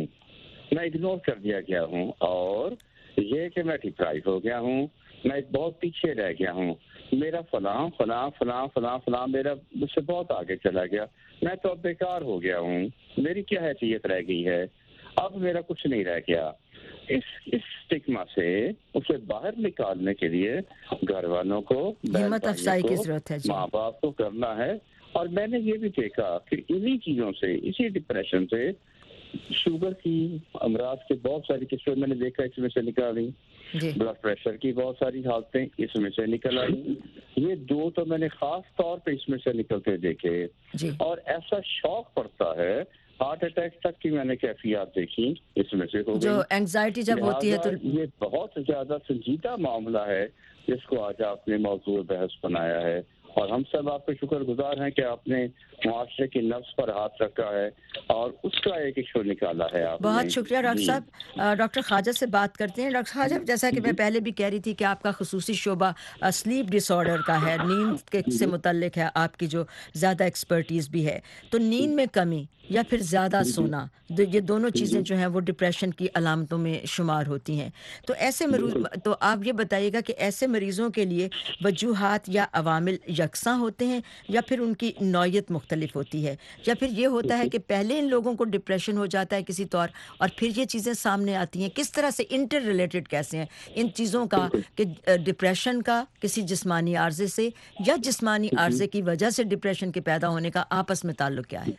گیا ہوں اور یہ کہ میں ڈپرائیو ہو گیا ہوں، میں بہت پیچھے رہ گیا ہوں، میرا فلاں فلاں فلاں فلاں فلاں میرا مجھ سے بہت آگے چلا گیا، میں تو اب بیکار ہو گیا ہوں، میری کیا حیثیت رہ گئی ہے، اب میرا کچھ نہیں رہ گیا. اس اسٹگما سے اسے باہر نکالنے کے لیے گھر والوں کو، ہمت افزائی کی ضرورت ہے، ماں باپ کو کرنا ہے. اور میں نے یہ بھی دیکھا کہ انہی چیزوں سے، اسی ڈپریشن سے شوگر کی امراض کے بہت ساری قسمیں میں نے دیکھا اس میں سے نکالی، بلڈ پریشر کی بہت ساری حالتیں اس میں سے نکل آئی. یہ دو تو میں نے خاص طور پہ اس میں سے نکلتے دیکھے. اور ایسا شوق پڑتا ہے، ہارٹ اٹیک تک کی میں نے کیفیات دیکھی اس میں سے ہو گئی. جو اینگزائٹی جب ہوتی ہے تو یہ بہت زیادہ سنجیدہ معاملہ ہے جس کو آج آپ نے موضوع بحث بنایا ہے، اور ہم سب آپ کے شکر گزار ہیں کہ آپ نے معاشرے کی نفس پر ہاتھ رکھا ہے اور اس کا ایک ایشو نکالا ہے. آپ بہت شکریہ ڈاکٹر صاحب. ڈاکٹر خواجہ سے بات کرتے ہیں. ڈاکٹر خواجہ، جیسا کہ میں پہلے بھی کہہ رہی تھی کہ آپ کا خصوصی شعبہ سلیپ ڈس آرڈر کا ہے، نیند سے متعلق ہے، آپ کی جو زیادہ ایکسپرٹیز بھی ہے. تو نیند میں کمی یا پھر زیادہ سونا، یہ دونوں چیزیں جو ہیں وہ ڈپریشن کی علامتوں میں شمار ہوتی ہیں. تو تو آپ یہ بتائیے گا کہ ایسے مریضوں کے لیے وجوہات یا عوامل یکساں ہوتے ہیں یا پھر ان کی نوعیت مختلف ہوتی ہے، یا پھر یہ ہوتا ہے کہ پہلے ان لوگوں کو ڈپریشن ہو جاتا ہے کسی طور اور پھر یہ چیزیں سامنے آتی ہیں؟ کس طرح سے انٹر ریلیٹڈ کیسے ہیں ان چیزوں کا کہ ڈپریشن کا کسی جسمانی عارضے سے یا جسمانی عارضے کی وجہ سے ڈپریشن کے پیدا ہونے کا آپس میں تعلق کیا ہے؟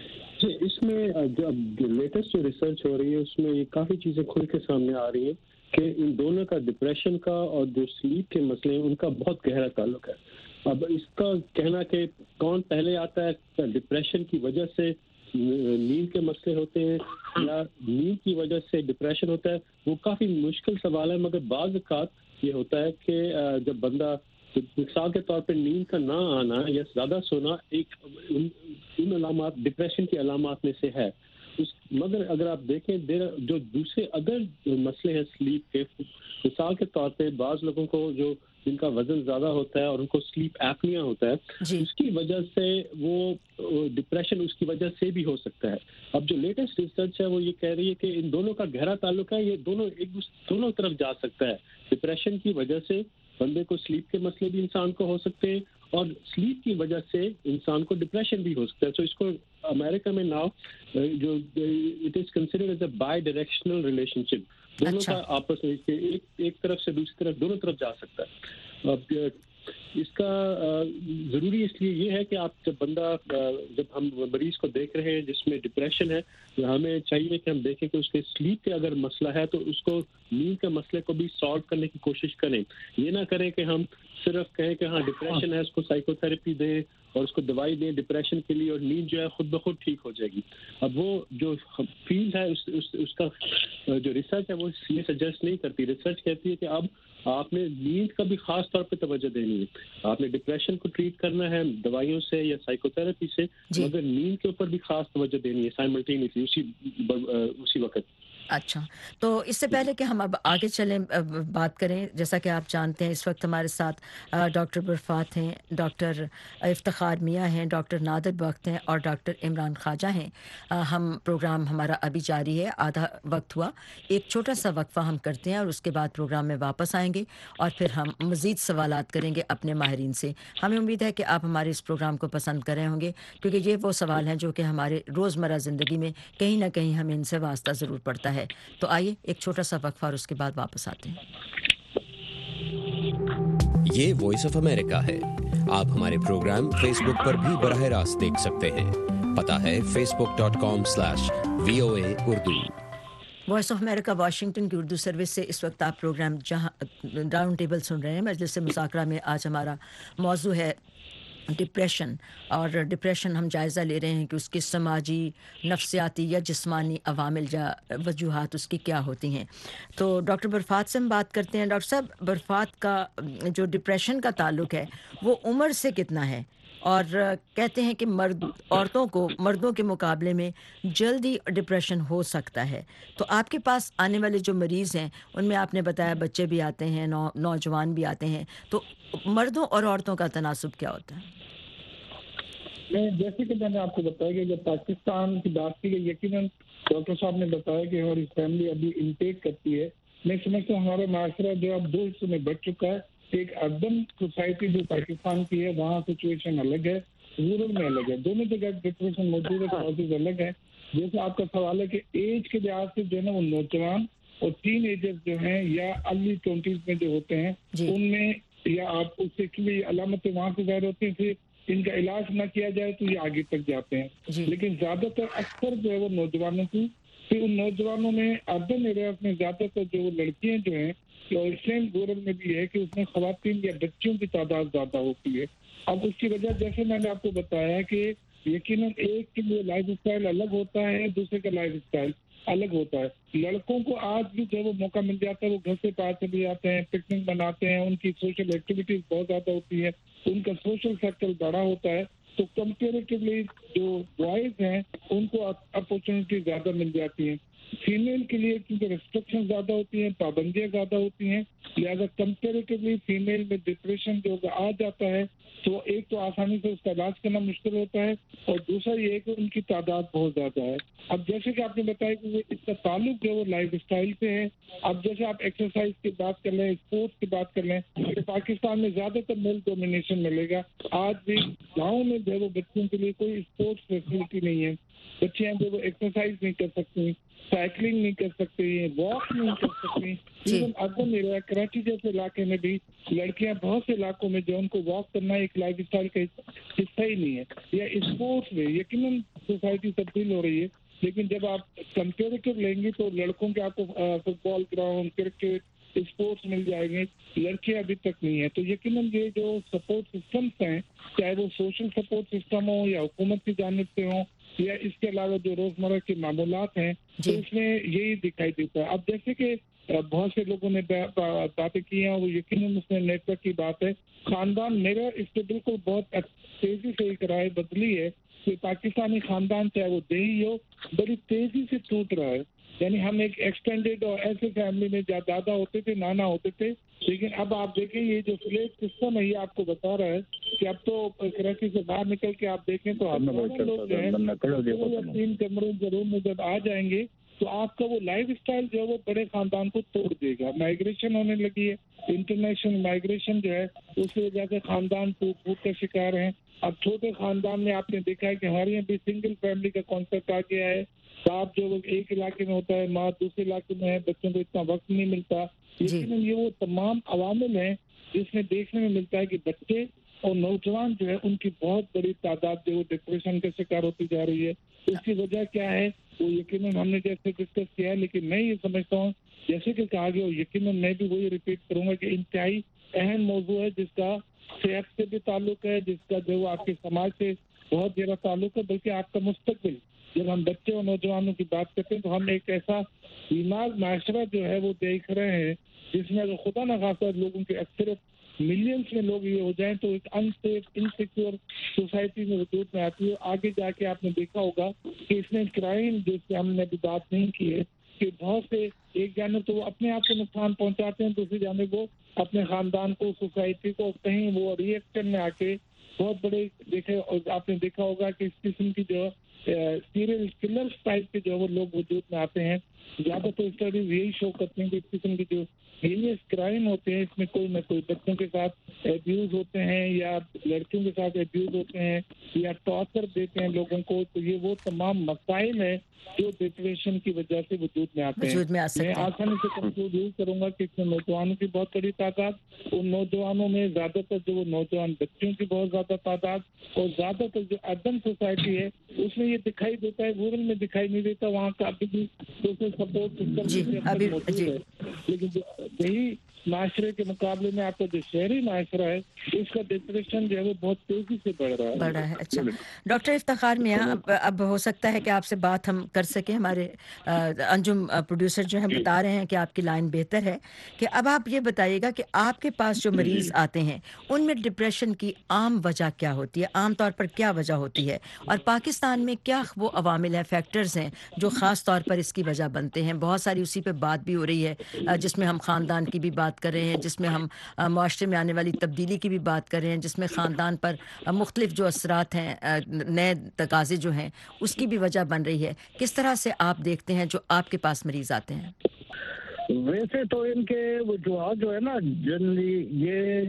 اس میں جو لیٹسٹ جو ریسرچ ہو رہی ہے اس میں یہ کافی چیزیں کھل کے سامنے آ رہی ہیں کہ ان دونوں کا، ڈپریشن کا اور جو سلیپ کے مسئلے ہیں، ان کا بہت گہرا تعلق ہے. اب اس کا کہنا کہ کون پہلے آتا ہے، ڈپریشن کی وجہ سے نیند کے مسئلے ہوتے ہیں یا نیند کی وجہ سے ڈپریشن ہوتا ہے، وہ کافی مشکل سوال ہے. مگر بعض اوقات یہ ہوتا ہے کہ جب بندہ، مثال کے طور پہ نیند کا نہ آنا یا زیادہ سونا ایک ان علامات، ڈپریشن کی علامات میں سے ہے. مگر اگر آپ دیکھیں جو دوسرے اگر مسئلے ہیں سلیپ کے، مثال کے طور پہ بعض لوگوں کو جو جن کا وزن زیادہ ہوتا ہے اور ان کو سلیپ ایپنیا ہوتا ہے، اس کی وجہ سے وہ ڈپریشن اس کی وجہ سے بھی ہو سکتا ہے. اب جو لیٹسٹ ریسرچ ہے وہ یہ کہہ رہی ہے کہ ان دونوں کا گہرا تعلق ہے، یہ دونوں دونوں طرف جا سکتا ہے. ڈپریشن کی وجہ سے بندے کو سلیپ کے مسئلے بھی انسان کو ہو سکتے ہیں اور سلیپ کی وجہ سے انسان کو ڈپریشن بھی ہو سکتا ہے. تو اس کو امریکہ میں ناؤ جو it is considered as a bidirectional relationship, دونوں کا آپس میں ایک طرف سے دوسری طرف دونوں طرف جا سکتا ہے. اب اس کا ضروری اس لیے یہ ہے کہ آپ جب ہم مریض کو دیکھ رہے ہیں جس میں ڈپریشن ہے، ہمیں چاہیے کہ ہم دیکھیں کہ اس کے سلیپ کے اگر مسئلہ ہے تو اس کو نیند کے مسئلے کو بھی سالو کرنے کی کوشش کریں. یہ نہ کریں کہ ہم صرف کہیں کہ ہاں ڈپریشن ہے، اس کو سائیکو تھراپی دیں اور اس کو دوائی دیں ڈپریشن کے لیے اور نیند جو ہے خود بخود ٹھیک ہو جائے گی. اب وہ جو فیلڈ ہے اس کا جو ریسرچ ہے وہ یہ سجیسٹ نہیں کرتی. ریسرچ کہتی ہے کہ اب آپ نے نیند کا بھی خاص طور پہ توجہ دینی ہے. آپ نے ڈپریشن کو ٹریٹ کرنا ہے دوائیوں سے یا سائیکو تھراپی سے، مگر نیند کے اوپر بھی خاص توجہ دینی ہے سائملٹینیسلی اسی وقت. अच्छा, तो इससे पहले कि हम अब आगे चलें बात करें, जैसा कि आप जानते हैं इस वक्त हमारे साथ डॉक्टर बरफ़ात हैं, डॉक्टर इफ्तिखार मियाँ हैं, डॉक्टर नादिर बख्त हैं और डॉक्टर इमरान ख्वाजा हैं। हम प्रोग्राम हमारा अभी जारी है, आधा वक्त हुआ, एक छोटा सा वक्फा हम करते हैं और उसके बाद प्रोग्राम में वापस आएंगे और फिर हम मज़ीद सवालात करेंगे अपने माहिरीन से। हमें उम्मीद है कि आप हमारे इस प्रोग्राम को पसंद कर रहे होंगे, क्योंकि ये वो सवाल हैं जो कि हमारे रोज़मर्रा ज़िंदगी में कहीं ना कहीं हमें इनसे वास्ता ज़रूर पड़ता है। तो आइए एक छोटा सा वक्फा और उसके बाद वापस आते हैं। ये वॉइस ऑफ अमेरिका है। आप हमारे प्रोग्राम फेसबुक पर भी बराह रास्त देख सकते हैं। पता है facebook.com/VOA Urdu. Voice of America Washington की उर्दू सर्विस से इस वक्त आप प्रोग्राम जहां राउंड टेबल सुन रहे हैं। मजलिस से मुज़ाकरा में आज हमारा मौजू है डिप्रेशन, और डिप्रेशन हम जायज़ा ले रहे हैं कि उसकी समाजी, नफ्सियाती या जिस्मानी अवामिल या वजूहात उसकी क्या होती हैं। तो डॉक्टर बरफ़ात से हम बात करते हैं। डॉक्टर साहब, बरफ़ात का जो डिप्रेशन का ताल्लुक़ है वो उम्र से कितना है? और कहते हैं कि औरतों को मर्दों के मुकाबले में जल्दी डिप्रेशन हो सकता है। तो आपके पास आने वाले जो मरीज़ हैं उनमें आपने बताया बच्चे भी आते हैं, नौजवान भी आते हैं, तो मर्दों और औरतों का तनासुब क्या होता है? जैसे कि मैंने आपको बताया कि जब पाकिस्तान की बात की गई, यकीनन डॉक्टर साहब ने बताया कि हमारी फैमिली अभी इनटेक करती है। मैं समझता हूँ हमारा माशरा जो अब 2 हिस्सों में बढ़ चुका है। एक अर्बन सोसाइटी जो पाकिस्तान की है वहाँ सिचुएशन अलग है, रूरल में अलग है। दोनों जगह डिप्रेशन मौजूद है, कॉजेज अलग है। जैसे आपका सवाल है कि एज के लिहाज से जो है ना वो नौजवान और टीन एजर्स जो हैं या अर्ली 20s में जो होते हैं उनमें, या आप उससे की अलामतें वहाँ से ज़ाहिर होती हैं, फिर इनका इलाज ना किया जाए तो ये आगे तक जाते हैं। लेकिन ज़्यादातर अक्सर जो है वो नौजवानों की, फिर उन नौजवानों में अर्बन एरियाज में ज़्यादातर जो लड़कियाँ जो हैं, और सेम रूरल में भी है कि उसमें खवातीन या बच्चियों की तादाद ज़्यादा होती है। अब उसकी वजह जैसे मैंने आपको बताया कि यकीनन एक के लिए लाइफ स्टाइल अलग होता है, दूसरे का लाइफ स्टाइल अलग होता है। लड़कों को आज भी जब वो मौका मिल जाता है वो घर से बाहर चले जाते हैं, पिकनिक मनाते हैं, उनकी सोशल एक्टिविटीज बहुत ज़्यादा होती है, उनका सोशल सर्कल बड़ा होता है। तो कंपेरेटिवली जो बॉयज़ हैं उनको अपॉर्चुनिटी ज़्यादा मिल जाती हैं। फीमेल के लिए क्योंकि रिस्ट्रिक्शन ज़्यादा होती हैं, पाबंदियाँ ज़्यादा होती हैं, लिहाजा कंपेरेटिवली फीमेल में डिप्रेशन जो आ जाता है तो एक तो आसानी से उसका इलाज करना मुश्किल होता है, और दूसरा ये कि उनकी तादाद बहुत ज़्यादा है। अब जैसे कि आपने बताया कि इसका ताल्लुक जो है वो लाइफ स्टाइल से है। अब जैसे आप एक्सरसाइज की बात कर लें, स्पोर्ट्स की बात कर लें, तो पाकिस्तान में ज़्यादातर मेल डोमिनेशन मिलेगा। आज भी गाँव में जो है वो बच्चों के लिए कोई स्पोर्ट्स फैसिलिटी नहीं है। बच्चे हैं जो वो एक्सरसाइज नहीं कर सकते, साइकिलिंग नहीं कर सकते, वॉक नहीं कर सकते। इवन अर्बन एरिया कराची जैसे इलाके में भी लड़कियां बहुत से इलाकों में जो उनको वॉक करना एक लाइफ स्टाइल का हिस्सा ही नहीं है। या स्पोर्ट्स में यकीनन सोसाइटी तब्दील हो रही है, लेकिन जब आप कंपेरेटिव लेंगे तो लड़कों के आपको फुटबॉल ग्राउंड, क्रिकेट, स्पोर्ट्स मिल जाएंगे, लड़कियां अभी तक नहीं है। तो यकीनन ये जो सपोर्ट सिस्टम्स हैं, चाहे वो सोशल सपोर्ट सिस्टम हो या हुकूमत की जानिब से हो या इसके अलावा जो रोजमर्रा के मामूलात हैं, तो इसमें यही दिखाई देता है। अब जैसे कि बहुत से लोगों ने बातें की हैं, वो यकीनन उसमें नेटवर्क की बात है। खानदान, मेरा इस पर बिल्कुल बहुत तेजी से एक राय बदली है कि पाकिस्तानी खानदान चाहे वो देही हो, बड़ी तेजी से टूट रहा है। यानी हम एक एक्सटेंडेड और ऐसे फैमिली में जहाँ दादा होते थे, नाना होते थे, लेकिन अब आप देखें ये जो फ्लैट सिस्टम है ये आपको बता रहा है कि अब तो कराची से बाहर निकल के आप देखें तो लोग जो है 3 कमरों के रूम में जब आ जाएंगे तो आपका वो लाइफ स्टाइल जो है वो बड़े खानदान को तोड़ देगा। माइग्रेशन होने लगी है, इंटरनेशनल माइग्रेशन जो है उसकी वजह से खानदान टूट का शिकार हैं। अब छोटे खानदान में आपने देखा है कि हमारे यहाँ भी सिंगल फैमिली का कॉन्सेप्ट आ गया है। बाप जो एक इलाके में होता है, माँ दूसरे इलाके में है, बच्चों को इतना वक्त नहीं मिलता। लेकिन ये वो तमाम अवामिल हैं जिसमें देखने में मिलता है कि बच्चे और नौजवान जो है उनकी बहुत बड़ी तादाद जो डिप्रेशन का शिकार होती जा रही है। इसकी वजह क्या है वो यकीनन हमने जैसे डिस्कस किया है, लेकिन मैं ये समझता हूँ जैसे कि कहा गया, यकीनन मैं भी वही रिपीट करूंगा कि इंतहाई अहम मौजू है जिसका सेहत से भी ताल्लुक है, जिसका जो आपके समाज से बहुत गहरा ताल्लुक है, बल्कि आपका मुस्तकबिल। जब हम बच्चे और नौजवानों की बात करते हैं तो हम एक ऐसा बीमार माशरा जो है वो देख रहे हैं जिसमें अगर खुदा न खासा लोगों की अक्सर मिलियंस में लोग ये हो जाएं तो एक अनसेफ इनसिक्योर सोसाइटी में वजूद में आती है। आगे जाके आपने देखा होगा कि इसमें क्राइम जिससे हमने अभी बात नहीं की है, कि बहुत से एक जाने तो वो अपने आप को नुकसान पहुंचाते हैं, दूसरी जाने वो अपने खानदान को, सोसाइटी को, कहीं वो रिएक्शन में आके बहुत बड़े देखे, और आपने देखा होगा कि इस किस्म की जो सीरियल किलर्स टाइप के जो वो लोग वजूद में आते हैं। ज़्यादातर स्टडीज यही शो करते हैं कि इस किस्म की जो हीनियस क्राइम होते हैं इसमें कोई ना कोई बच्चों के साथ एब्यूज होते हैं या लड़कियों के साथ एब्यूज होते हैं या टॉर्चर देते हैं लोगों को। तो ये वो तमाम मसाइल है जो डिप्रेशन की वजह से वजूद में आते हैं। मैं आसानी से कंक्लूड यही करूंगा कि इसमें नौजवानों की बहुत बड़ी तादाद, उन नौजवानों में ज़्यादातर जो वो नौजवान बच्चों की बहुत ज़्यादा तादाद, और ज़्यादातर जो अर्बन सोसाइटी है उसमें ये दिखाई देता है, रूरल में दिखाई नहीं देता। वहाँ का अभी भी सोशल सपोर्ट सिस्टम मौजूद है, लेकिन यही माशरे के मुकाबले में आपका जो शहरी माशरा है इसका डिप्रेशन जो है वो बहुत तेजी से बढ़ रहा है। अच्छा डॉक्टर इफ्तिखार मियां, अब हो सकता है कि आपसे बात हम कर सकें। हमारे अंजुम प्रोड्यूसर जो हैं बता रहे हैं कि आपकी लाइन बेहतर है, कि अब आप ये बताइएगा कि आपके पास जो मरीज आते हैं उनमें डिप्रेशन की आम वजह क्या होती है, आम तौर पर क्या वजह होती है, और पाकिस्तान में क्या वो अवामिल हैं, फैक्टर्स हैं जो ख़ास तौर पर इसकी वजह बनते हैं। बहुत सारी उसी पे बात भी हो रही है, जिसमें हम ख़ानदान की भी बात कर रहे हैं, जिसमें हम माशरे में आने वाली तब्दीली की भी बात कर रहे हैं, जिसमें ख़ानदान पर मुख्तलिफ जो असरात हैं, नए तकाज़े जो हैं उसकी भी वजह बन रही है। किस तरह से आप देखते हैं जो आपके पास मरीज़ आते हैं? वैसे तो इनके वजूहात जो है ना, जनरली ये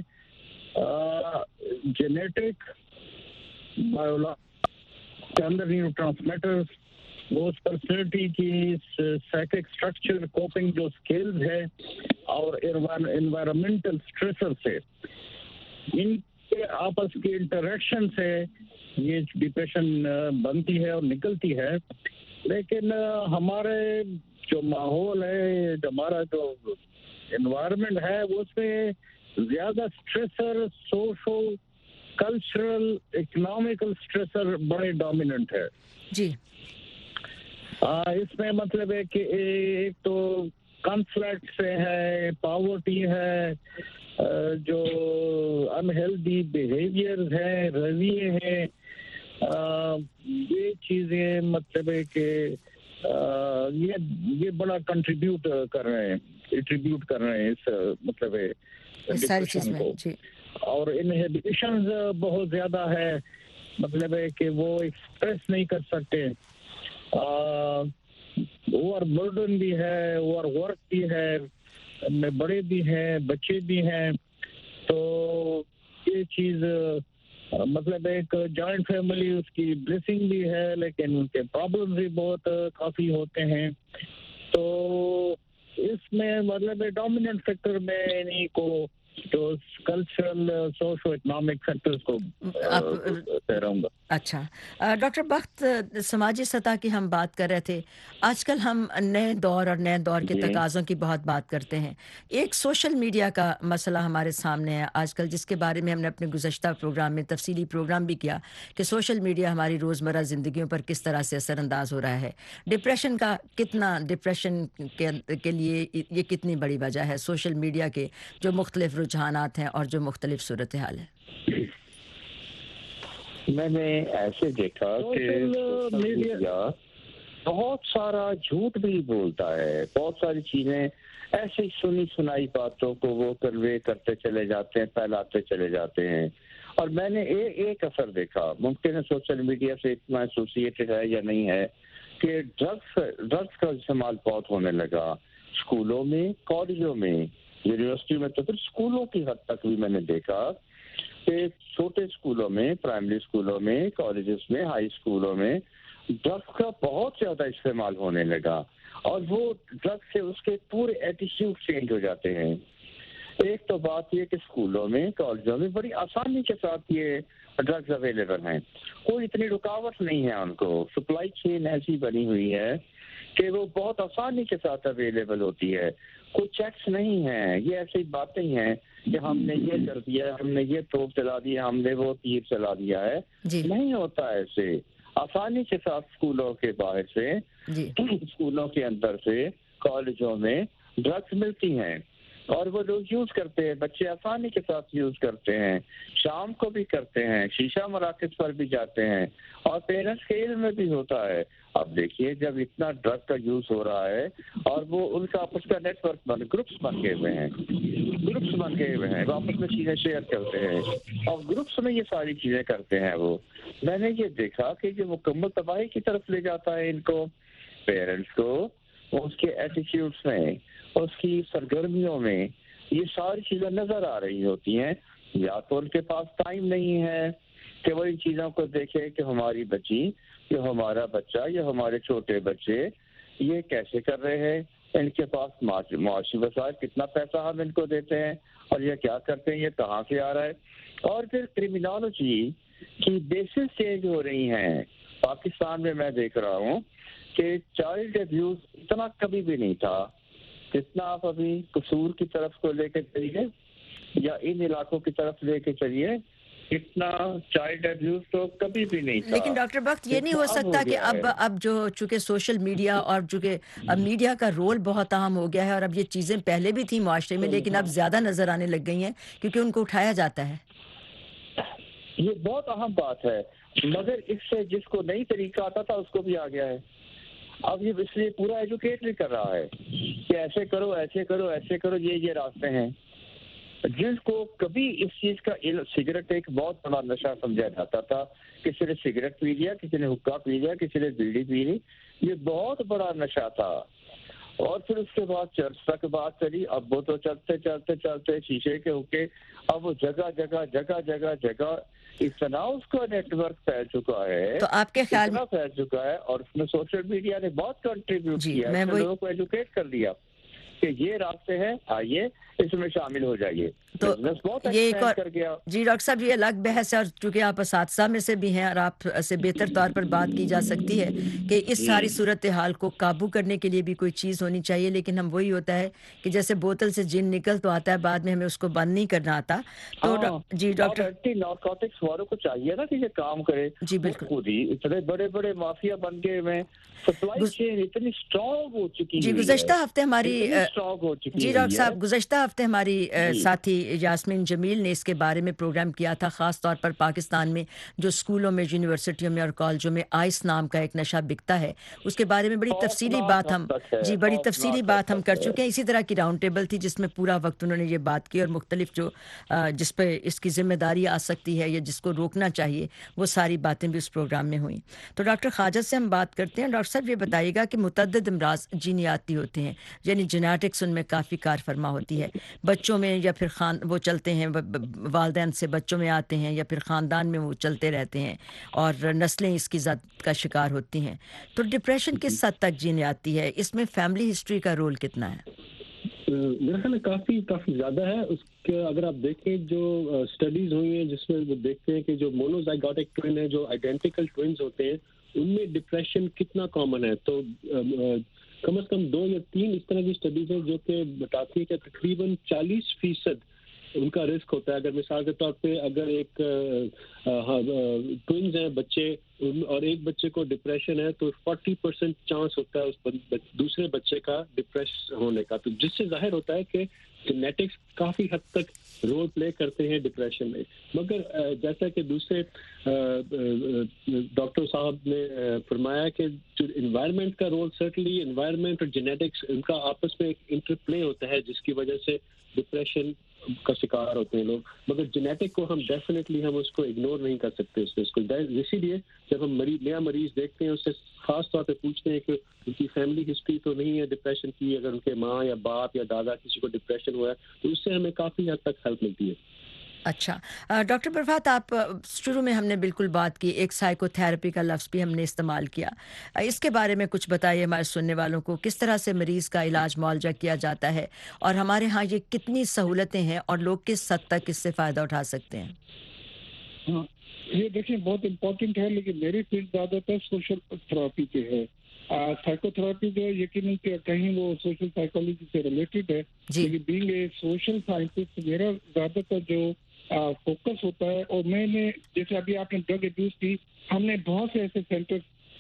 जेनेटिक, बायोलॉजी के अंदर न्यूरोट्रांसमीटर्स, वो पर्सनैलिटी की साइकिक स्ट्रक्चर, कोपिंग जो स्किल्स है, और एनवायरमेंटल स्ट्रेसर से, इनके आपस की इंटरेक्शन से ये डिप्रेशन बनती है और निकलती है। लेकिन हमारे जो माहौल है, हमारा जो एनवायरनमेंट है, उसमें ज़्यादा stressor, social, cultural, economical stressor बड़े डोमिनेंट है जी। इसमें मतलब है कि एक तो कॉन्फ्लिक्ट से है, पॉवर्टी है, जो अनहेल्दी बिहेवियर है, रवैये हैं, ये चीज़ें मतलब है कि ये बड़ा कंट्रीब्यूट कर रहे हैं इस मतलब है सारी चीज़ में जी। और इनहिबिशंस बहुत ज़्यादा है, मतलब है कि वो एक्सप्रेस नहीं कर सकते। ओवर बर्डन भी है, ओवर वर्क भी है, बड़े भी हैं, बच्चे भी हैं। तो ये चीज़ मतलब एक जॉइंट फैमिली उसकी ब्लेसिंग भी है, लेकिन उनके प्रॉब्लम्स भी बहुत काफ़ी होते हैं। तो इसमें मतलब डोमिनेंट फैक्टर में इन्हीं को तो कल्चरल, सोशो इकोनॉमिक फैक्टर्स को कह रहूँगा। अच्छा डॉक्टर बख्त, समाजी सतह की हम बात कर रहे थे। आजकल हम नए दौर के तकाज़ों की बहुत बात करते हैं। एक सोशल मीडिया का मसला हमारे सामने है आजकल, जिसके बारे में हमने अपने गुज़श्ता प्रोग्राम में तफसीली प्रोग्राम भी किया कि सोशल मीडिया हमारी रोज़मर्रा ज़िंदगियों पर किस तरह से असरअंदाज हो रहा है। डिप्रेशन का कितना, डिप्रेशन के लिए ये कितनी बड़ी वजह है, सोशल मीडिया के जो मुख्तलिफ रुझानात हैं और जो मुख्तलिफ सूरत हाल है। मैंने ऐसे देखा कि मीडिया बहुत सारा झूठ भी बोलता है, बहुत सारी चीजें ऐसी सुनी सुनाई बातों को वो कन्वे करते चले जाते हैं, फैलाते चले जाते हैं। और मैंने एक असर देखा, मुमकिन है सोशल मीडिया से इतना एसोसिएटेड है या नहीं है, कि ड्रग्स का इस्तेमाल बहुत होने लगा स्कूलों में, कॉलेजों में, यूनिवर्सिटी में, तो फिर स्कूलों की हद तक भी मैंने देखा कि छोटे स्कूलों में, प्राइमरी स्कूलों में, कॉलेजेस में, हाई स्कूलों में ड्रग्स का बहुत ज़्यादा इस्तेमाल होने लगा। और वो ड्रग्स से उसके पूरे एटीट्यूड चेंज हो जाते हैं। एक तो बात ये कि स्कूलों में, कॉलेजों में बड़ी आसानी के साथ ये ड्रग्स अवेलेबल हैं, कोई इतनी रुकावट नहीं है उनको। सप्लाई चेन ऐसी बनी हुई है कि वो बहुत आसानी के साथ अवेलेबल होती है, कोई चेक्स नहीं है। ये ऐसी बातें ही हैं कि हमने ये कर दिया, हमने ये तोप चला दिया, हमने वो तीर चला दिया है, नहीं होता ऐसे। आसानी के साथ स्कूलों के बाहर से, स्कूलों के अंदर से, कॉलेजों में ड्रग्स मिलती हैं। اور وہ لوگ یوز کرتے ہیں, بچے آسانی کے ساتھ یوز کرتے ہیں, شام کو بھی کرتے ہیں, شیشہ مراکز پر بھی جاتے ہیں, اور پیرنٹس کے علم میں بھی ہوتا ہے. اب دیکھیے جب اتنا ڈرگ کا یوز ہو رہا ہے اور وہ ان کا آپس کا نیٹ ورک گروپس بن گئے ہوئے ہیں, وہ آپس میں چیزیں شیئر کرتے ہیں اور گروپس میں یہ ساری چیزیں کرتے ہیں. وہ میں نے یہ دیکھا کہ جو مکمل تباہی کی طرف لے جاتا ہے ان کو, پیرنٹس کو, اس کے ایٹیٹیوڈس میں, اس کی سرگرمیوں میں یہ ساری چیزیں نظر آ رہی ہوتی ہیں. یا تو ان کے پاس ٹائم نہیں ہے کہ وہ ان چیزوں کو دیکھے کہ ہماری بچی یا ہمارا بچہ یا ہمارے چھوٹے بچے یہ کیسے کر رہے ہیں, ان کے پاس معاشی وسائل, کتنا پیسہ ہم ان کو دیتے ہیں اور یہ کیا کرتے ہیں, یہ کہاں سے آ رہا ہے. اور پھر کرمینالوجی کی بیسس چینج ہو رہی ہیں. پاکستان میں دیکھ رہا ہوں کہ چائلڈ ابیوز اتنا کبھی بھی نہیں تھا جتنا آپ ابھی قصور کی طرف کو لے کے چلیے یا ان علاقوں کی طرف لے کے چلیے, اتنا چائلڈ ابیوز تو کبھی بھی نہیں تھا. لیکن ڈاکٹر بخت یہ نہیں ہو سکتا کہ اب جو چونکہ سوشل میڈیا اور چونکہ اب میڈیا کا رول بہت اہم ہو گیا ہے, اور اب یہ چیزیں پہلے بھی تھیں معاشرے میں لیکن اب زیادہ نظر آنے لگ گئی ہیں کیونکہ ان کو اٹھایا جاتا ہے. یہ بہت اہم بات ہے, مگر اس سے جس کو نئی طریقہ آتا تھا اس کو بھی آ گیا ہے. اب یہ اس لیے پورا ایجوکیٹ بھی کر رہا ہے کہ ایسے کرو ایسے کرو ایسے کرو, یہ راستے ہیں. جس کو کبھی اس چیز کا سگریٹ ایک بہت بڑا نشہ سمجھا جاتا تھا, کسی نے سگریٹ پی لیا, کسی نے حقہ پی لیا, کسی نے بیڑی پی لی, یہ بہت بڑا نشہ تھا. اور پھر اس کے بعد چرچ تک بات چلی, اب وہ تو چلتے چلتے چلتے شیشے کے حقے, اب وہ جگہ جگہ جگہ جگہ جگہ اتنا اس کا نیٹ ورک پھیل چکا ہے, تو آپ کے خیال اتنا پھیل چکا ہے, اور اس میں سوشل میڈیا نے بہت کنٹریبیوٹ کیا ہے, لوگوں کو ایجوکیٹ کر دیا کہ یہ راستے ہیں, آئیے اس میں شامل ہو جائیے. تو بہت یہ ایک اور کر گیا. جی ڈاکٹر صاحب یہ الگ بحث ہے, اور چونکہ آپ اساتذہ میں سے بھی ہیں اور آپ سے بہتر طور پر بات کی جا سکتی ہے کہ اس ساری صورتحال کو قابو کرنے کے لیے بھی کوئی چیز ہونی چاہیے. لیکن ہم وہی ہوتا ہے کہ جیسے بوتل سے جن نکل تو آتا ہے, بعد میں ہمیں اس کو بند نہیں کرنا آتا. تو جی ڈاکٹر, اینٹی نارکوٹکس والوں کو چاہیے نا کہ یہ کام کرے. جی بالکل, خود ہی اتنے بڑے بڑے مافیا بن گئے ہوئے, سپلائی چین اتنی اسٹرانگ ہو چکی جی گزشتہ ہفتے ہماری جی ڈاکٹر صاحب گزشتہ ہفتے ہماری ساتھی یاسمین جمیل نے اس کے بارے میں پروگرام کیا تھا, خاص طور پر پاکستان میں جو اسکولوں میں, یونیورسٹیوں میں اور کالجوں میں آئس نام کا ایک نشہ بکتا ہے, اس کے بارے میں بڑی تفصیلی بات ہم کر چکے ہیں. اسی طرح کی راؤنڈ ٹیبل تھی جس میں پورا وقت انہوں نے یہ بات کی, اور مختلف جو جس پہ اس کی ذمہ داری آ سکتی ہے یا جس کو روکنا چاہیے وہ ساری باتیں بھی اس پروگرام میں ہوئیں. تو ڈاکٹر خواجہ سے ہم بات کرتے ہیں. ڈاکٹر صاحب یہ بتائیے گا کہ متعدد امراض جینیاتی ہوتے ہیں, یعنی جینیٹکس ان میں کافی کار فرما ہوتی ہے. بچوں میں یا پھر وہ چلتے ہیں, والدین سے بچوں میں آتے ہیں یا پھر خاندان میں وہ چلتے رہتے ہیں اور نسلیں اس کی ذات کا شکار ہوتی ہیں. تو ڈپریشن کس حد تک جینیاتی ہے, اس میں فیملی ہسٹری کا رول کتنا ہے؟ میرا خیال ہے کافی زیادہ ہے. اس کے اگر آپ دیکھیں جو اسٹڈیز ہوئی ہیں جس میں وہ دیکھتے ہیں کہ جو مونوزائگوٹک ٹوین ہے, جو آئیڈینٹیکل ٹوینز ہوتے ہیں, ان میں ڈپریشن کتنا کامن ہے. تو کم از کم 2 یا 3 اس طرح کی اسٹڈیز ہیں جو کہ بتاتی ہے کہ تقریباً 40% ان کا رسک ہوتا ہے. اگر مثال کے طور پہ اگر ایک ٹوینز ہیں بچے اور ایک بچے کو ڈپریشن ہے تو 40% چانس ہوتا ہے اس دوسرے بچے کا ڈپریس ہونے کا. تو جس سے ظاہر ہوتا ہے کہ جینیٹکس کافی حد تک رول پلے کرتے ہیں ڈپریشن میں. مگر جیسا کہ دوسرے ڈاکٹر صاحب نے فرمایا کہ جو انوائرمنٹ کا رول, سرٹنلی انوائرمنٹ اور جینیٹکس ان کا آپس میں ایک انٹر پلے ہوتا ہے جس کی وجہ سے ڈپریشن کا شکار ہوتے ہیں لوگ. مگر جینیٹک کو ہم ڈیفینیٹلی ہم اس کو اگنور نہیں کر سکتے اس کو. اسی لیے جب ہم نیا مریض دیکھتے ہیں اس سے خاص طور پہ پوچھتے ہیں کہ ان کی فیملی ہسٹری تو نہیں ہے ڈپریشن کی, اگر ان کے ماں یا باپ یا دادا کسی کو ڈپریشن ہوا ہے تو اس سے ہمیں کافی حد تک ہیلپ ملتی ہے. اچھا ڈاکٹر پربھات, آپ شروع میں ہم نے بالکل بات کی, ایک سائیکو تھراپی کا لفظ بھی ہم نے استعمال کیا. اس کے بارے میں کچھ بتائیے ہمارے سننے والوں کو, کس طرح سے مریض کا علاج معالجہ کیا جاتا ہے اور ہمارے ہاں یہ کتنی سہولتیں ہیں اور لوگ کس حد تک اس سے فائدہ اٹھا سکتے ہیں؟ ہاں یہ دیکھیں بہت امپورٹنٹ ہے, لیکن میری فیلڈ زیادہ تر سوشل تھراپی کے ہے. سائیکو تھراپی جو یقیناً کہیں وہ سوشل سائیکالوجی سے ریلیٹڈ ہے, لیکن بینگ اے سوشل سائنٹسٹ میرا زیادہ تر جو فوکس ہوتا ہے, اور میں نے جیسے ابھی آپ نے ڈرگ ابیوز کی, ہم نے بہت سے ایسے سینٹر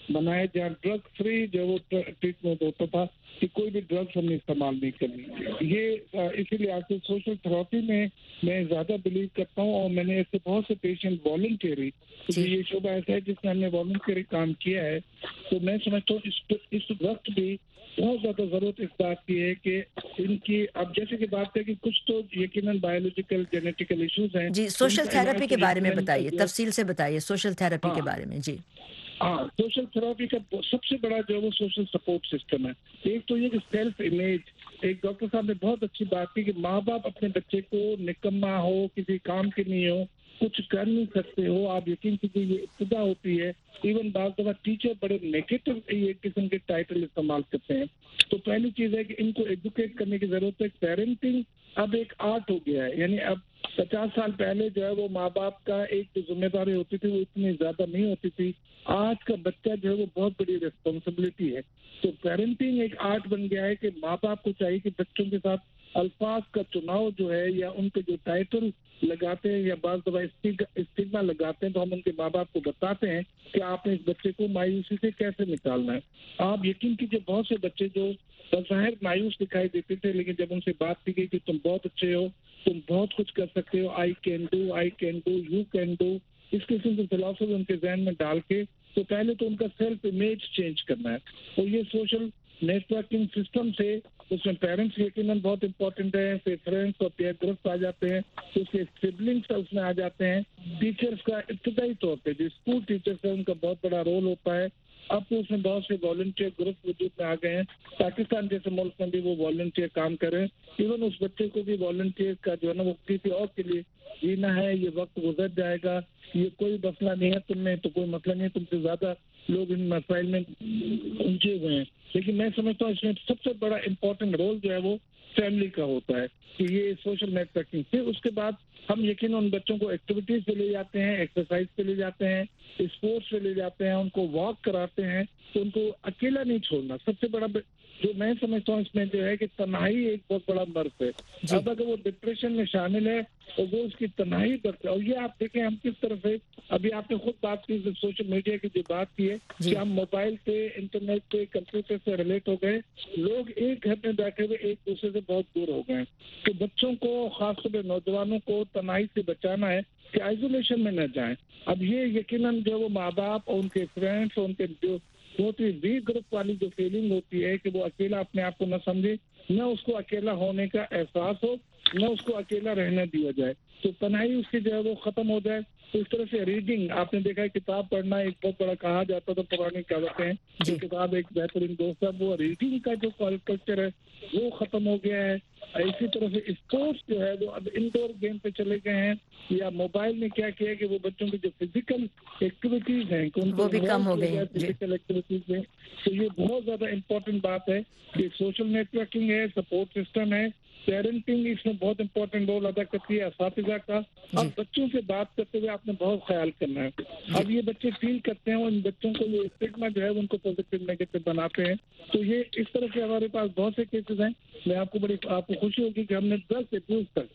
बनाए जहाँ ड्रग फ्री जो वो ट्रीटमेंट होता था कि कोई भी ड्रग्स हमने इस्तेमाल नहीं करनी। ये इसीलिए आजकल सोशल थेरेपी में मैं ज़्यादा बिलीव करता हूँ और मैंने ऐसे बहुत से पेशेंट वॉलंटियरी, क्योंकि ये शोबा ऐसा है जिसमें हमने वॉलंटियरी काम किया है, तो मैं समझता हूँ इस वक्त भी बहुत ज़्यादा ज़रूरत इस बात की है कि इनकी, अब जैसे कि बात है कि कुछ तो यकीनन बायोलॉजिकल जेनेटिकल इश्यूज हैं। जी, सोशल थेरेपी के बारे में बताइए, तफसील से बताइए सोशल थेरेपी के बारे में। जी हाँ, सोशल थेरेपी का सबसे बड़ा जो है वो सोशल सपोर्ट सिस्टम है। एक तो ये कि सेल्फ इमेज, एक डॉक्टर साहब ने बहुत अच्छी बात की कि माँ बाप अपने बच्चे को निकम्मा हो, किसी काम के नहीं हो, कुछ कर नहीं सकते हो, आप यकीन कीजिए ये इब्तिदा होती है। इवन बात दफा टीचर बड़े नेगेटिव ये किस्म के टाइटल इस्तेमाल करते हैं। तो पहली चीज़ है कि इनको एजुकेट करने की ज़रूरत है। पेरेंटिंग अब एक आर्ट हो गया है, यानी अब 50 साल पहले जो है वो माँ बाप का एक जो जिम्मेदारी होती थी वो इतनी ज़्यादा नहीं होती थी। आज का बच्चा जो है वो बहुत बड़ी रिस्पॉन्सिबिलिटी है। तो पेरेंटिंग एक आर्ट बन गया है कि माँ बाप को चाहिए कि बच्चों के साथ अल्फाज का चुनाव जो है या उनके जो टाइटल लगाते हैं या बाज़ दफ़ा स्टिग्मा लगाते हैं, तो हम उनके माँ बाप को बताते हैं कि आपने इस बच्चे को मायूसी से कैसे निकालना है। आप यकीन कीजिए बहुत से बच्चे जो बज़ाहिर मायूस दिखाई देते थे, लेकिन जब उनसे बात की गई कि तुम बहुत अच्छे हो, तुम बहुत कुछ कर सकते हो, I can do, you can do, इस किस्म की फिलॉसफी उनके जहन में डाल के, तो पहले तो उनका सेल्फ इमेज चेंज करना है। और ये सोशल नेटवर्किंग सिस्टम से उसमें पेरेंट्स यकीनन बहुत इंपॉर्टेंट है, फिर फ्रेंड्स और पीयर ग्रुप्स आ जाते हैं, तो उसके सिबलिंग्स उसमें आ जाते हैं। टीचर्स का इब्तदाई तौर पे जो स्कूल टीचर्स है उनका बहुत बड़ा रोल होता है। अब तो उसमें बहुत से वॉलंटियर ग्रुप वजूद में आ गए हैं। पाकिस्तान जैसे मुल्क में भी वो वॉलंटियर काम करें। इवन उस बच्चे को भी वॉलंटियर का जो है ना वो किसी और के लिए जीना है, ये वक्त गुजर जाएगा, ये कोई मसला नहीं है, तुम्हें तो कोई मसला नहीं है, तुमसे ज़्यादा लोग इन मसाइल में उलझे हुए हैं। लेकिन मैं समझता हूँ इसमें सबसे बड़ा इम्पोर्टेंट रोल जो है वो फैमिली का होता है कि ये सोशल नेटवर्किंग। फिर उसके बाद हम यकीन उन बच्चों को एक्टिविटीज़ पे ले जाते हैं, एक्सरसाइज पे ले जाते हैं, स्पोर्ट्स पे ले जाते हैं, उनको वॉक कराते हैं, तो उनको अकेला नहीं छोड़ना। सबसे बड़ा जो मैं समझता हूँ इसमें जो है कि तन्हाई एक बहुत बड़ा मर्ज है। अब अगर वो डिप्रेशन में शामिल है तो वो उसकी तन्हाई बढ़ती है। और ये आप देखें हम किस तरह से, अभी आपने खुद बात की सोशल मीडिया की जो बात की है कि हम मोबाइल पे, इंटरनेट पे, कंप्यूटर से रिलेट हो गए, लोग एक घर में बैठे हुए एक दूसरे से बहुत दूर हो गए। तो बच्चों को, खासतौर पर नौजवानों को तन्हाई से बचाना है कि आइसोलेशन में न जाएं। अब ये यकीनन जो वो माँ बाप और उनके फ्रेंड्स और उनके जो बहुत ही वीक ग्रुप वाली जो फीलिंग होती है कि वो अकेला अपने आप को न समझे, न उसको अकेला होने का एहसास हो, न उसको अकेला रहने दिया जाए, तो तन्हाई उसकी जो है वो ख़त्म हो जाए। तो इस तरह से रीडिंग, आपने देखा है किताब पढ़ना एक बहुत बड़ा कहा जाता था, पुरानी कहावतें हैं कि किताब एक बेहतरीन दोस्त है, वो रीडिंग का जो कल्चर है वो ख़त्म हो गया है। इसी तरह से स्पोर्ट्स जो है वो अब इंडोर गेम पे चले गए हैं, या मोबाइल ने क्या किया कि वो बच्चों की जो फिजिकल एक्टिविटीज़ हैं वो भी कम हो गई फिजिकल एक्टिविटीज़ में। तो ये बहुत ज़्यादा इम्पोर्टेंट बात है कि सोशल नेटवर्किंग है, सपोर्ट सिस्टम है, पेरेंटिंग इसमें बहुत इंपॉर्टेंट रोल अदा करती है असातिज़ा का। अब बच्चों से बात करते हुए आपने बहुत ख्याल करना है। अब ये बच्चे फील करते हैं, उन बच्चों को ये स्टिग्मा जो है उनको पॉजिटिव नेगेटिव बनाते हैं। तो ये इस तरह से हमारे पास बहुत से केसेस हैं। मैं आपको खुशी होगी कि हमने 10 अप्रूव तक,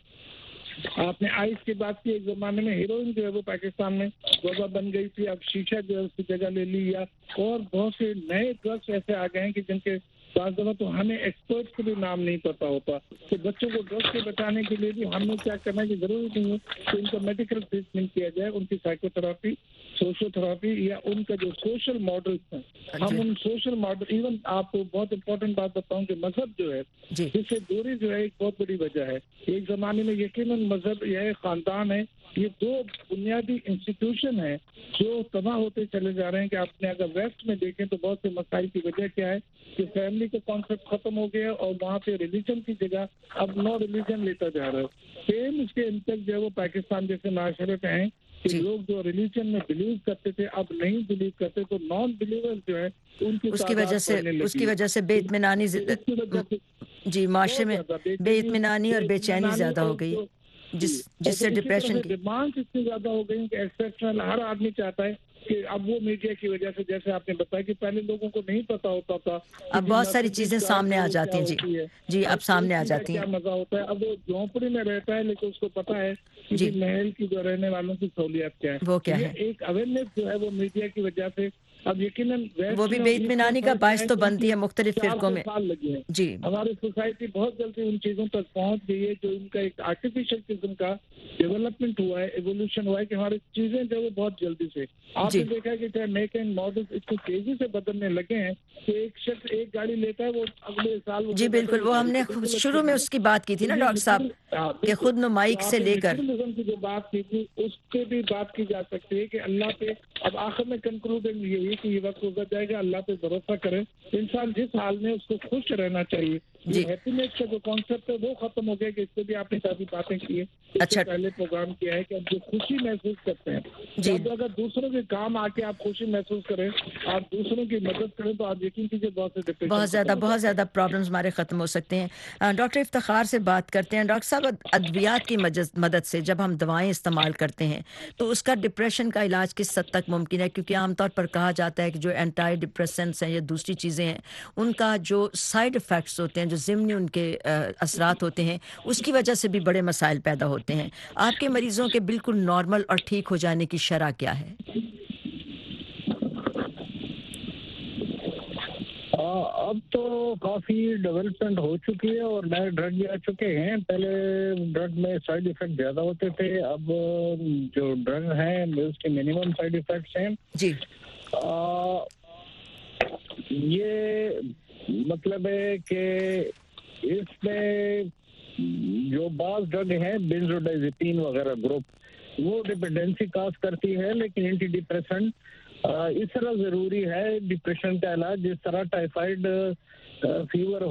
आपने आइस की बात की, एक जमाने में हीरोइन जो है वो पाकिस्तान में वबा बन गई थी, अब शीशा जो है उसकी जगह ले ली, या और बहुत से नए ड्रग्स ऐसे आ गए हैं कि जिनके बात दफा तो हमें एक्सपर्ट्स को भी नाम नहीं पता होता। तो बच्चों को ड्रग्स से बचाने के लिए भी हमें क्या करना है कि जरूरी नहीं है कि उनका मेडिकल ट्रीटमेंट किया जाए, उनकी साइकोथेरापी, सोशियोथेरापी या उनका जो सोशल मॉडल्स हैं, हम उन सोशल मॉडल, इवन आपको बहुत इंपॉर्टेंट बात बताऊं कि मजहब जो है जिससे दूरी जो है एक बहुत बड़ी वजह है। एक जमाने में यकीनन मजहब यह खानदान है, ये दो बुनियादी इंस्टीट्यूशन है जो तबाह होते चले जा रहे हैं। कि आपने अगर वेस्ट में देखें तो बहुत से मसाइल की वजह क्या है कि फैमिली का कॉन्सेप्ट खत्म हो गया और वहाँ पे रिलीजन की जगह अब नो रिलीजन लेता जा रहा है। सेम इसके इम्पैक्ट जो है वो पाकिस्तान जैसे माशरे पे हैं कि लोग जो रिलीजन में बिलीव करते थे अब नहीं बिलीव करते, तो नॉन बिलीवर्स जो है उनकी उसकी वजह से बेइत्मीनानी जी माशरे में बेइत्मीनानी और बेचैनी ज्यादा हो गई, जिससे डिप्रेशन की डिमांड इतनी ज्यादा हो गई कि एक्सेप्शनल हर आदमी चाहता है कि अब वो मीडिया की वजह से, जैसे आपने बताया कि पहले लोगों को नहीं पता होता था, अब बहुत सारी चीजें सामने आ जाती हैं। जी अब सामने आ जाती हैं। क्या मजा होता है, अब वो झोंपड़ी में रहता है लेकिन उसको पता है कि महल की जो रहने वालों की सहूलियत क्या है, वो क्या है। एक अवेयरनेस जो है वो मीडिया की वजह से अब यकीनन वो भी बेइत्मीनानी का बायस तो बनती है मुख्तलिफ फिरकों में। साल लगे हैं जी, हमारी सोसाइटी बहुत जल्दी उन चीज़ों तक पहुंच गई है जो इनका एक आर्टिफिशियल किस्म का डेवलपमेंट हुआ है, एवोल्यूशन हुआ है कि हमारी चीज़ें जो वो बहुत जल्दी से आपने देखा कि चाहे मेक एंड मॉडल इतनी तेजी से बदलने लगे हैं कि एक शख्स एक गाड़ी लेता है वो अगले साल जी बिल्कुल, वो हमने शुरू में उसकी बात की थी ना डॉक्टर साहब कि खुद नुमाइक से लेकर की जो बात की थी उस पे भी बात की जा सकती है कि अल्लाह पे अब आखिर में कंक्लूजन यही है कि ये वक्त गुजर जाएगा, अल्लाह पे भरोसा करें, इंसान जिस हाल में उसको खुश रहना चाहिए। ये हैप्पीनेस का जो कॉन्सेप्ट है वो खत्म हो गया कि इससे भी आपने काफी बातें की है, अच्छा पहले प्रोग्राम किया है कि आप जो खुशी महसूस करते हैं जी, अब अगर दूसरों के काम आके आप खुशी महसूस करें, आप दूसरों की मदद करें तो आप यकीन कीजिए बहुत ज़्यादा प्रॉब्लम्स हमारे ख़त्म हो सकते हैं। डॉक्टर इफ्तिखार से बात करते हैं। डॉक्टर साहब, अद्वियात की मदद से जब हम दवाएं इस्तेमाल करते हैं तो उसका डिप्रेशन का इलाज किस हद तक मुमकिन है? क्योंकि आमतौर पर कहा जाता है कि जो एंटी डिप्रेसेंट्स हैं या दूसरी चीज़ें हैं उनका जो साइड इफ़ेक्ट्स होते हैं, जो ज़िम्नी उनके असरात होते हैं, उसकी वजह से भी बड़े मसाइल पैदा होते हैं। आपके मरीज़ों के बिल्कुल नॉर्मल और ठीक हो जाने की शरह क्या है? अब तो काफ़ी डेवलपमेंट हो चुकी है और नए ड्रग भी आ चुके हैं। पहले ड्रग में साइड इफ़ेक्ट ज़्यादा होते थे, अब जो ड्रग हैं उसके मिनिमम साइड इफ़ेक्ट्स हैं जी। ये मतलब है कि इसमें जो बाज़ ड्रग हैं बेंजोडाइज़ेपिन वगैरह ग्रुप वो डिपेंडेंसी काज करती है, लेकिन एंटी डिप्रेसेंट इस तरह ज़रूरी है डिप्रेशन का इलाज जिस तरह टाइफाइड फीवर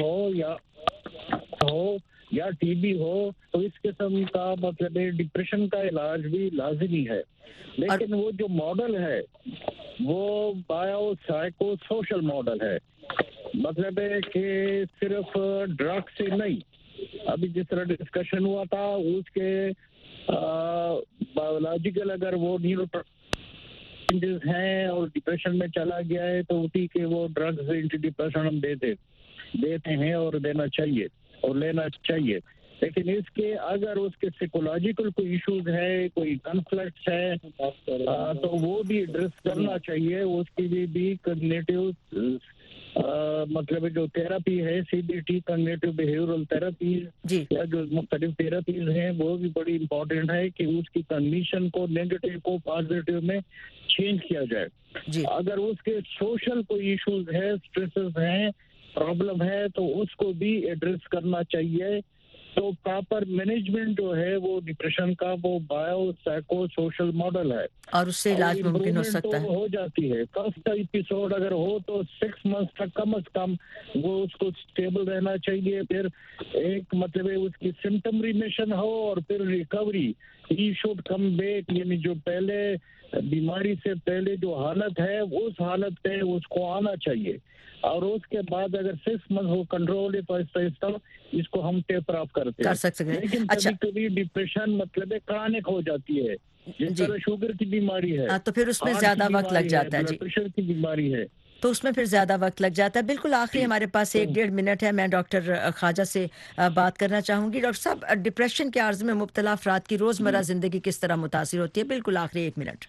हो या टीबी हो, तो इस किस्म का मतलब डिप्रेशन का इलाज भी लाजमी है। लेकिन वो जो मॉडल है वो बायो साइको सोशल मॉडल है, मतलब है कि सिर्फ ड्रग से नहीं। अभी जिस तरह डिस्कशन हुआ था उसके बायोलॉजिकल अगर वो न्यूरो चेंजेस हैं और डिप्रेशन में चला गया है तो उसी के वो ड्रग्स एंटी डिप्रेशन हम देते हैं और देना चाहिए और लेना चाहिए। लेकिन इसके अगर उसके साइकोलॉजिकल कोई इश्यूज है, कोई कॉन्फ्लिक्ट्स है तो वो भी एड्रेस करना चाहिए। उसकी भी कॉग्निटिव मतलब जो थेरेपी है सीबीटी कॉग्निटिव बिहेवियरल थेरेपी या जो मुख्तलिफ थेरेपीज हैं वो भी बड़ी इंपॉर्टेंट है कि उसकी कंडीशन को नेगेटिव को पॉजिटिव में चेंज किया जाए। अगर उसके सोशल कोई इश्यूज है, स्ट्रेसेस हैं, प्रॉब्लम है तो उसको भी एड्रेस करना चाहिए। तो प्रॉपर मैनेजमेंट जो है वो डिप्रेशन का वो बायो साइको सोशल मॉडल है और उससे इलाज मुमकिन हो सकता है। हो जाती है फर्स्ट एपिसोड अगर हो तो 6 मंथ तक कम से कम वो उसको स्टेबल रहना चाहिए। फिर एक मतलब उसकी सिम्टम रिमिशन हो और फिर रिकवरी ही शुड कम बैक, यानी जो पहले बीमारी से पहले जो हालत है उस हालत पे उसको आना चाहिए और उसके बाद अगर 6 मंथ हो कंट्रोल है तो आहिस्ता इसको हम टेपर ऑफ कर सकते हैं। लेकिन कभी डिप्रेशन मतलब क्रॉनिक हो जाती है, जिस तरह शुगर की बीमारी है तो फिर उसमें ज्यादा वक्त लग जाता है, प्रेशर की बीमारी है तो उसमें फिर ज़्यादा वक्त लग जाता है। बिल्कुल आखिरी हमारे पास 1-1.5 मिनट है। मैं डॉक्टर ख्वाजा से बात करना चाहूँगी। डॉक्टर साहब, डिप्रेशन के आर्ज में मुब्तला अफराद की रोज़मर्रा ज़िंदगी किस तरह मुतासिर होती है? बिल्कुल आखिरी 1 मिनट।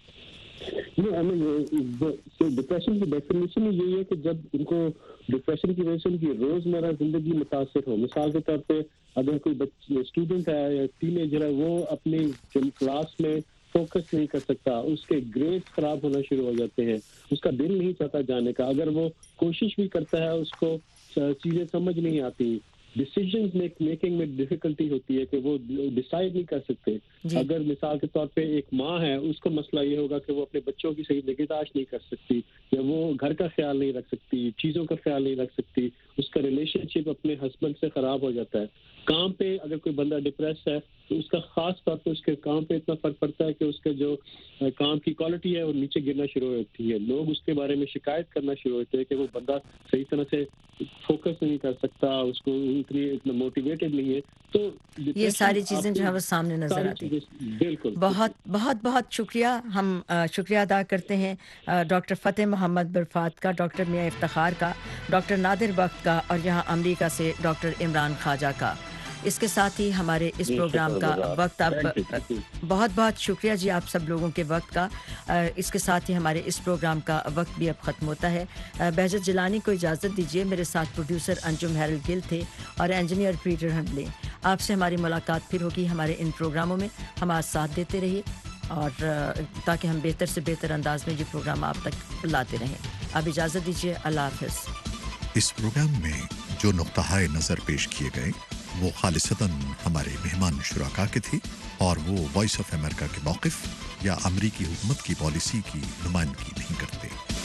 डिप्रेशन की डेफिनेशन ही यही है कि जब उनको डिप्रेशन की वजह से उनकी रोज़मर्रा ज़िंदगी मुतासिर हो। मिसाल के तौर पे अगर कोई स्टूडेंट है या टीनेजर है, वो अपनी क्लास में फोकस नहीं कर सकता, उसके ग्रेड्स खराब होना शुरू हो जाते हैं, उसका दिल नहीं चाहता जाने का, अगर वो कोशिश भी करता है उसको चीज़ें समझ नहीं आती, डिसीजन मेकिंग में डिफिकल्टी होती है कि वो डिसाइड नहीं कर सकते। अगर मिसाल के तौर पे एक माँ है, उसको मसला ये होगा कि वो अपने बच्चों की सही निगहदाश्त नहीं कर सकती या वो घर का ख्याल नहीं रख सकती, चीज़ों का ख्याल नहीं रख सकती, उसका रिलेशनशिप अपने हस्बैंड से ख़राब हो जाता है। काम पे अगर कोई बंदा डिप्रेस है तो उसका खास तौर पर उसके काम पे इतना फर्क पड़ता है कि उसका जो काम की क्वालिटी है वो नीचे गिरना शुरू हो जाती है। लोग उसके बारे में शिकायत करना शुरू होते हैं कि वो बंदा सही तरह से फोकस नहीं कर सकता, उसको इतना मोटिवेटेड नहीं है। तो ये सारी चीज़ें जो है वो सामने नजर आती है। बिल्कुल, बहुत बहुत बहुत शुक्रिया। हम शुक्रिया अदा करते हैं डॉक्टर फ़तेह मोहम्मद बरफात का, डॉक्टर मियां इफ्तिखार का, डॉक्टर नादिर बख्त का और यहाँ अमरीका से डॉक्टर इमरान ख्वाजा का। اس کے ساتھ ہی ہمارے اس پروگرام کا وقت اب بہت بہت شکریہ جی آپ سب لوگوں کے وقت کا. اس کے ساتھ ہی ہمارے اس پروگرام کا وقت بھی اب ختم ہوتا ہے. بہجت جیلانی کو اجازت دیجیے. میرے ساتھ پروڈیوسر انجم ہیرل گل تھے اور انجینئر پیٹر ہنبلے. آپ سے ہماری ملاقات پھر ہوگی ہمارے ان پروگراموں میں. ہمارا ساتھ دیتے رہیے اور تاکہ ہم بہتر سے بہتر انداز میں یہ پروگرام آپ تک لاتے رہیں. اب اجازت دیجیے. اللہ حافظ. اس پروگرام میں جو نقطہ نظر پیش کیے گئے وہ خالصتاً ہمارے مہمان شرکا کے تھے اور وہ وائس آف امریکہ کے موقف یا امریکی حکومت کی پالیسی کی نمائندگی نہیں کرتے.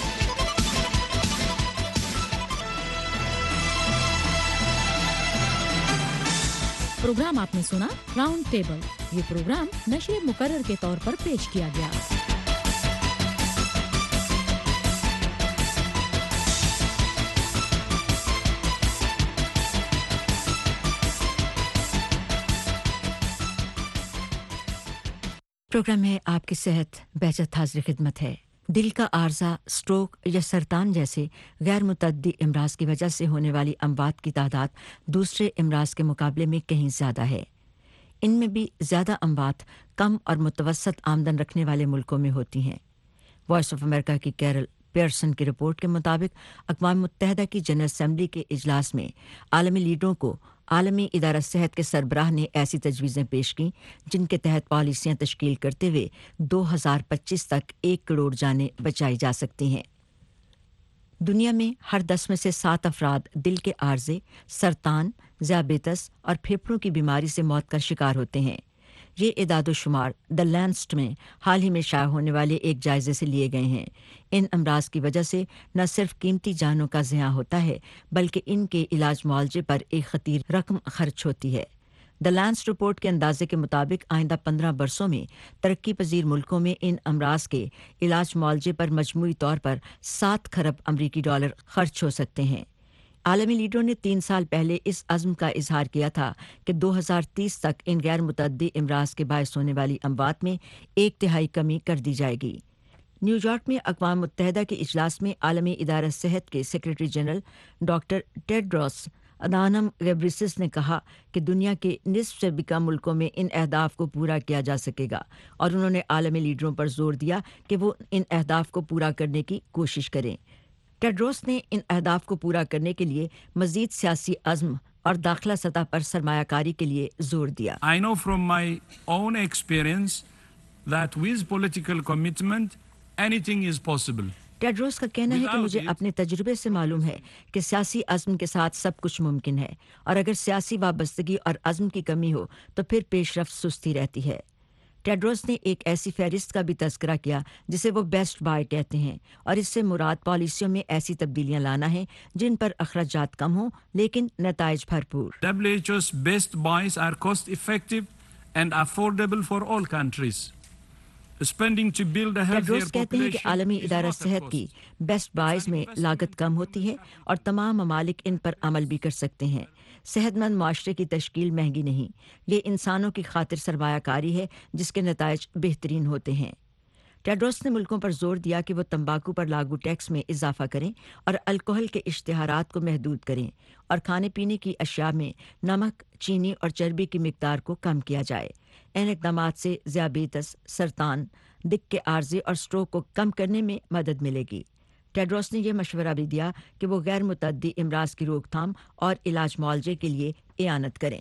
پروگرام آپ نے سنا راؤنڈ ٹیبل. یہ پروگرام نشر مقرر کے طور پر پیش کیا گیا. پروگرام ہے آپ کی صحت. بہجت حاضر خدمت ہے. دل کا عارضہ، سٹروک یا سرطان جیسے غیر متعدی امراض کی وجہ سے ہونے والی اموات کی تعداد دوسرے امراض کے مقابلے میں کہیں زیادہ ہے. ان میں بھی زیادہ اموات کم اور متوسط آمدن رکھنے والے ملکوں میں ہوتی ہیں. وائس آف امریکہ کی کیرل پیئرسن کی رپورٹ کے مطابق اقوام متحدہ کی جنرل اسمبلی کے اجلاس میں عالمی لیڈروں کو عالمی ادارہ صحت کے سربراہ نے ایسی تجویزیں پیش کیں جن کے تحت پالیسیاں تشکیل کرتے ہوئے 2025 تک 1 کروڑ جانیں بچائی جا سکتی ہیں. دنیا میں ہر 10 میں سے 7 افراد دل کے عارضے، سرطان، ذیابیطس اور پھیپھڑوں کی بیماری سے موت کا شکار ہوتے ہیں. یہ اعداد و شمار دی لینسٹ میں حال ہی میں شائع ہونے والے ایک جائزے سے لیے گئے ہیں. ان امراض کی وجہ سے نہ صرف قیمتی جانوں کا ضیاع ہوتا ہے بلکہ ان کے علاج معالجے پر ایک خطیر رقم خرچ ہوتی ہے. دی لینسٹ رپورٹ کے اندازے کے مطابق آئندہ 15 برسوں میں ترقی پذیر ملکوں میں ان امراض کے علاج معالجے پر مجموعی طور پر 7 خرب امریکی ڈالر خرچ ہو سکتے ہیں. عالمی لیڈروں نے 3 سال پہلے اس عزم کا اظہار کیا تھا کہ 2030 تک ان غیر متعدی امراض کے باعث ہونے والی اموات میں 1/3 کمی کر دی جائے گی. نیو یارک میں اقوام متحدہ کے اجلاس میں عالمی ادارہ صحت کے secretary general doctor Tedros Adhanom Ghebreyesus نے کہا کہ دنیا کے نصف سے بھی کم ملکوں میں ان اہداف کو پورا کیا جا سکے گا اور انہوں نے عالمی لیڈروں پر زور دیا کہ وہ ان اہداف کو پورا کرنے کی کوشش کریں. ٹیڈروس نے ان اہداف کو پورا کرنے کے لیے مزید سیاسی عزم اور داخلہ سطح پر سرمایہ کاری کے لیے زور دیا. I know from my own experience that with political commitment anything is possible. Tedros کا کہنا ہے کہ مجھے اپنے تجربے سے معلوم ہے کہ سیاسی عزم کے ساتھ سب کچھ ممکن ہے اور اگر سیاسی وابستگی اور عزم کی کمی ہو تو پھر پیش رفت سستی رہتی ہے. ٹیڈروس نے ایک ایسی فہرست کا بھی تذکرہ کیا جسے وہ بیسٹ بائی کہتے ہیں اور اس سے مراد پالیسیوں میں ایسی تبدیلیاں لانا ہے جن پر اخراجات کم ہوں لیکن نتائج بھرپور. WHO's best buys are cost effective and affordable for all countries. Spending to build a healthier Tedros کہتے ہیں کہ population عالمی is ادارہ not a صحت cost. کی بیسٹ بائز میں لاگت کم ہوتی ہے اور تمام ممالک ان پر عمل بھی کر سکتے ہیں. صحت مند معاشرے کی تشکیل مہنگی نہیں، یہ انسانوں کی خاطر سرمایہ کاری ہے جس کے نتائج بہترین ہوتے ہیں. ٹیڈروس نے ملکوں پر زور دیا کہ وہ تمباکو پر لاگو ٹیکس میں اضافہ کریں اور الکحل کے اشتہارات کو محدود کریں اور کھانے پینے کی اشیاء میں نمک، چینی اور چربی کی مقدار کو کم کیا جائے. ان اقدامات سے ذیابیطس، سرطان، دل کے عارضے اور سٹروک کو کم کرنے میں مدد ملے گی. ٹیڈروس نے یہ مشورہ بھی دیا کہ وہ غیر متعدی امراض کی روک تھام اور علاج معالجے کے لیے اعانت کریں.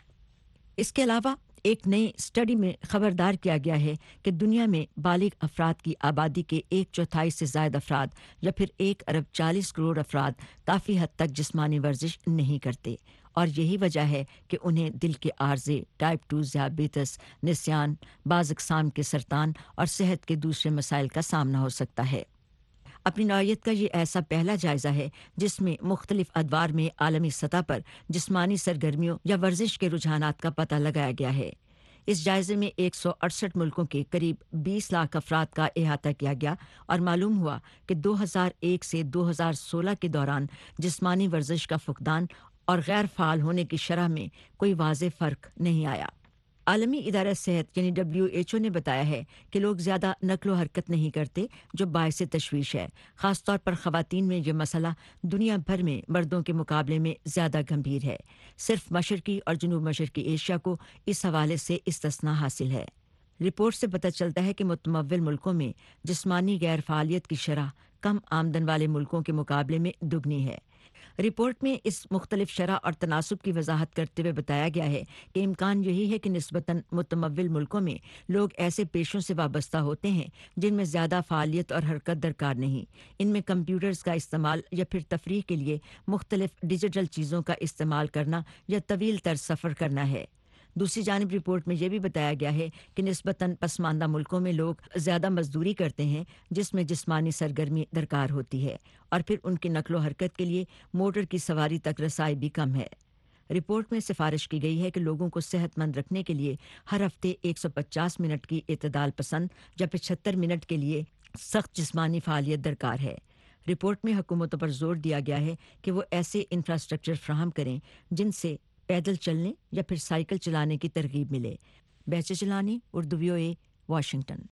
اس کے علاوہ ایک نئی اسٹڈی میں خبردار کیا گیا ہے کہ دنیا میں بالغ افراد کی آبادی کے 1/4 سے زائد افراد یا پھر 1 ارب 40 کروڑ افراد کافی حد تک جسمانی ورزش نہیں کرتے اور یہی وجہ ہے کہ انہیں دل کے عارضے، ٹائپ 2 ذیابیطس، نسیان، بعض اقسام کے سرطان اور صحت کے دوسرے مسائل کا سامنا ہو سکتا ہے. اپنی نوعیت کا یہ ایسا پہلا جائزہ ہے جس میں مختلف ادوار میں عالمی سطح پر جسمانی سرگرمیوں یا ورزش کے رجحانات کا پتہ لگایا گیا ہے. اس جائزے میں 168 ملکوں کے قریب 20 لاکھ افراد کا احاطہ کیا گیا اور معلوم ہوا کہ 2001 سے 2016 کے دوران جسمانی ورزش کا فقدان اور غیر فعال ہونے کی شرح میں کوئی واضح فرق نہیں آیا. عالمی ادارہ صحت یعنی WHO نے بتایا ہے کہ لوگ زیادہ نقل و حرکت نہیں کرتے، جو باعث تشویش ہے۔ خاص طور پر خواتین میں یہ مسئلہ دنیا بھر میں مردوں کے مقابلے میں زیادہ گمبھیر ہے۔ صرف مشرقی اور جنوب مشرقی ایشیا کو اس حوالے سے استثناء حاصل ہے۔ رپورٹ سے پتہ چلتا ہے کہ متمول ملکوں میں جسمانی غیر فعالیت کی شرح کم آمدن والے ملکوں کے مقابلے میں دگنی ہے۔ رپورٹ میں اس مختلف شرح اور تناسب کی وضاحت کرتے ہوئے بتایا گیا ہے کہ امکان یہی ہے کہ نسبتاً متمول ملکوں میں لوگ ایسے پیشوں سے وابستہ ہوتے ہیں جن میں زیادہ فعالیت اور حرکت درکار نہیں۔ ان میں کمپیوٹرز کا استعمال یا پھر تفریح کے لیے مختلف ڈیجیٹل چیزوں کا استعمال کرنا یا طویل تر سفر کرنا ہے۔ دوسری جانب رپورٹ میں یہ بھی بتایا گیا ہے کہ نسبتاً پسماندہ ملکوں میں لوگ زیادہ مزدوری کرتے ہیں جس میں جسمانی سرگرمی درکار ہوتی ہے، اور پھر ان کی نقل و حرکت کے لیے موٹر کی سواری تک رسائی بھی کم ہے۔ رپورٹ میں سفارش کی گئی ہے کہ لوگوں کو صحت مند رکھنے کے لیے ہر ہفتے 150 منٹ کی اعتدال پسند یا 75 منٹ کے لیے سخت جسمانی فعالیت درکار ہے۔ رپورٹ میں حکومتوں پر زور دیا گیا ہے کہ وہ ایسے انفراسٹرکچر فراہم کریں جن سے پیدل چلنے یا پھر سائیکل چلانے کی ترغیب ملے۔ بیچے چلانی، اردو VOA، واشنگٹن۔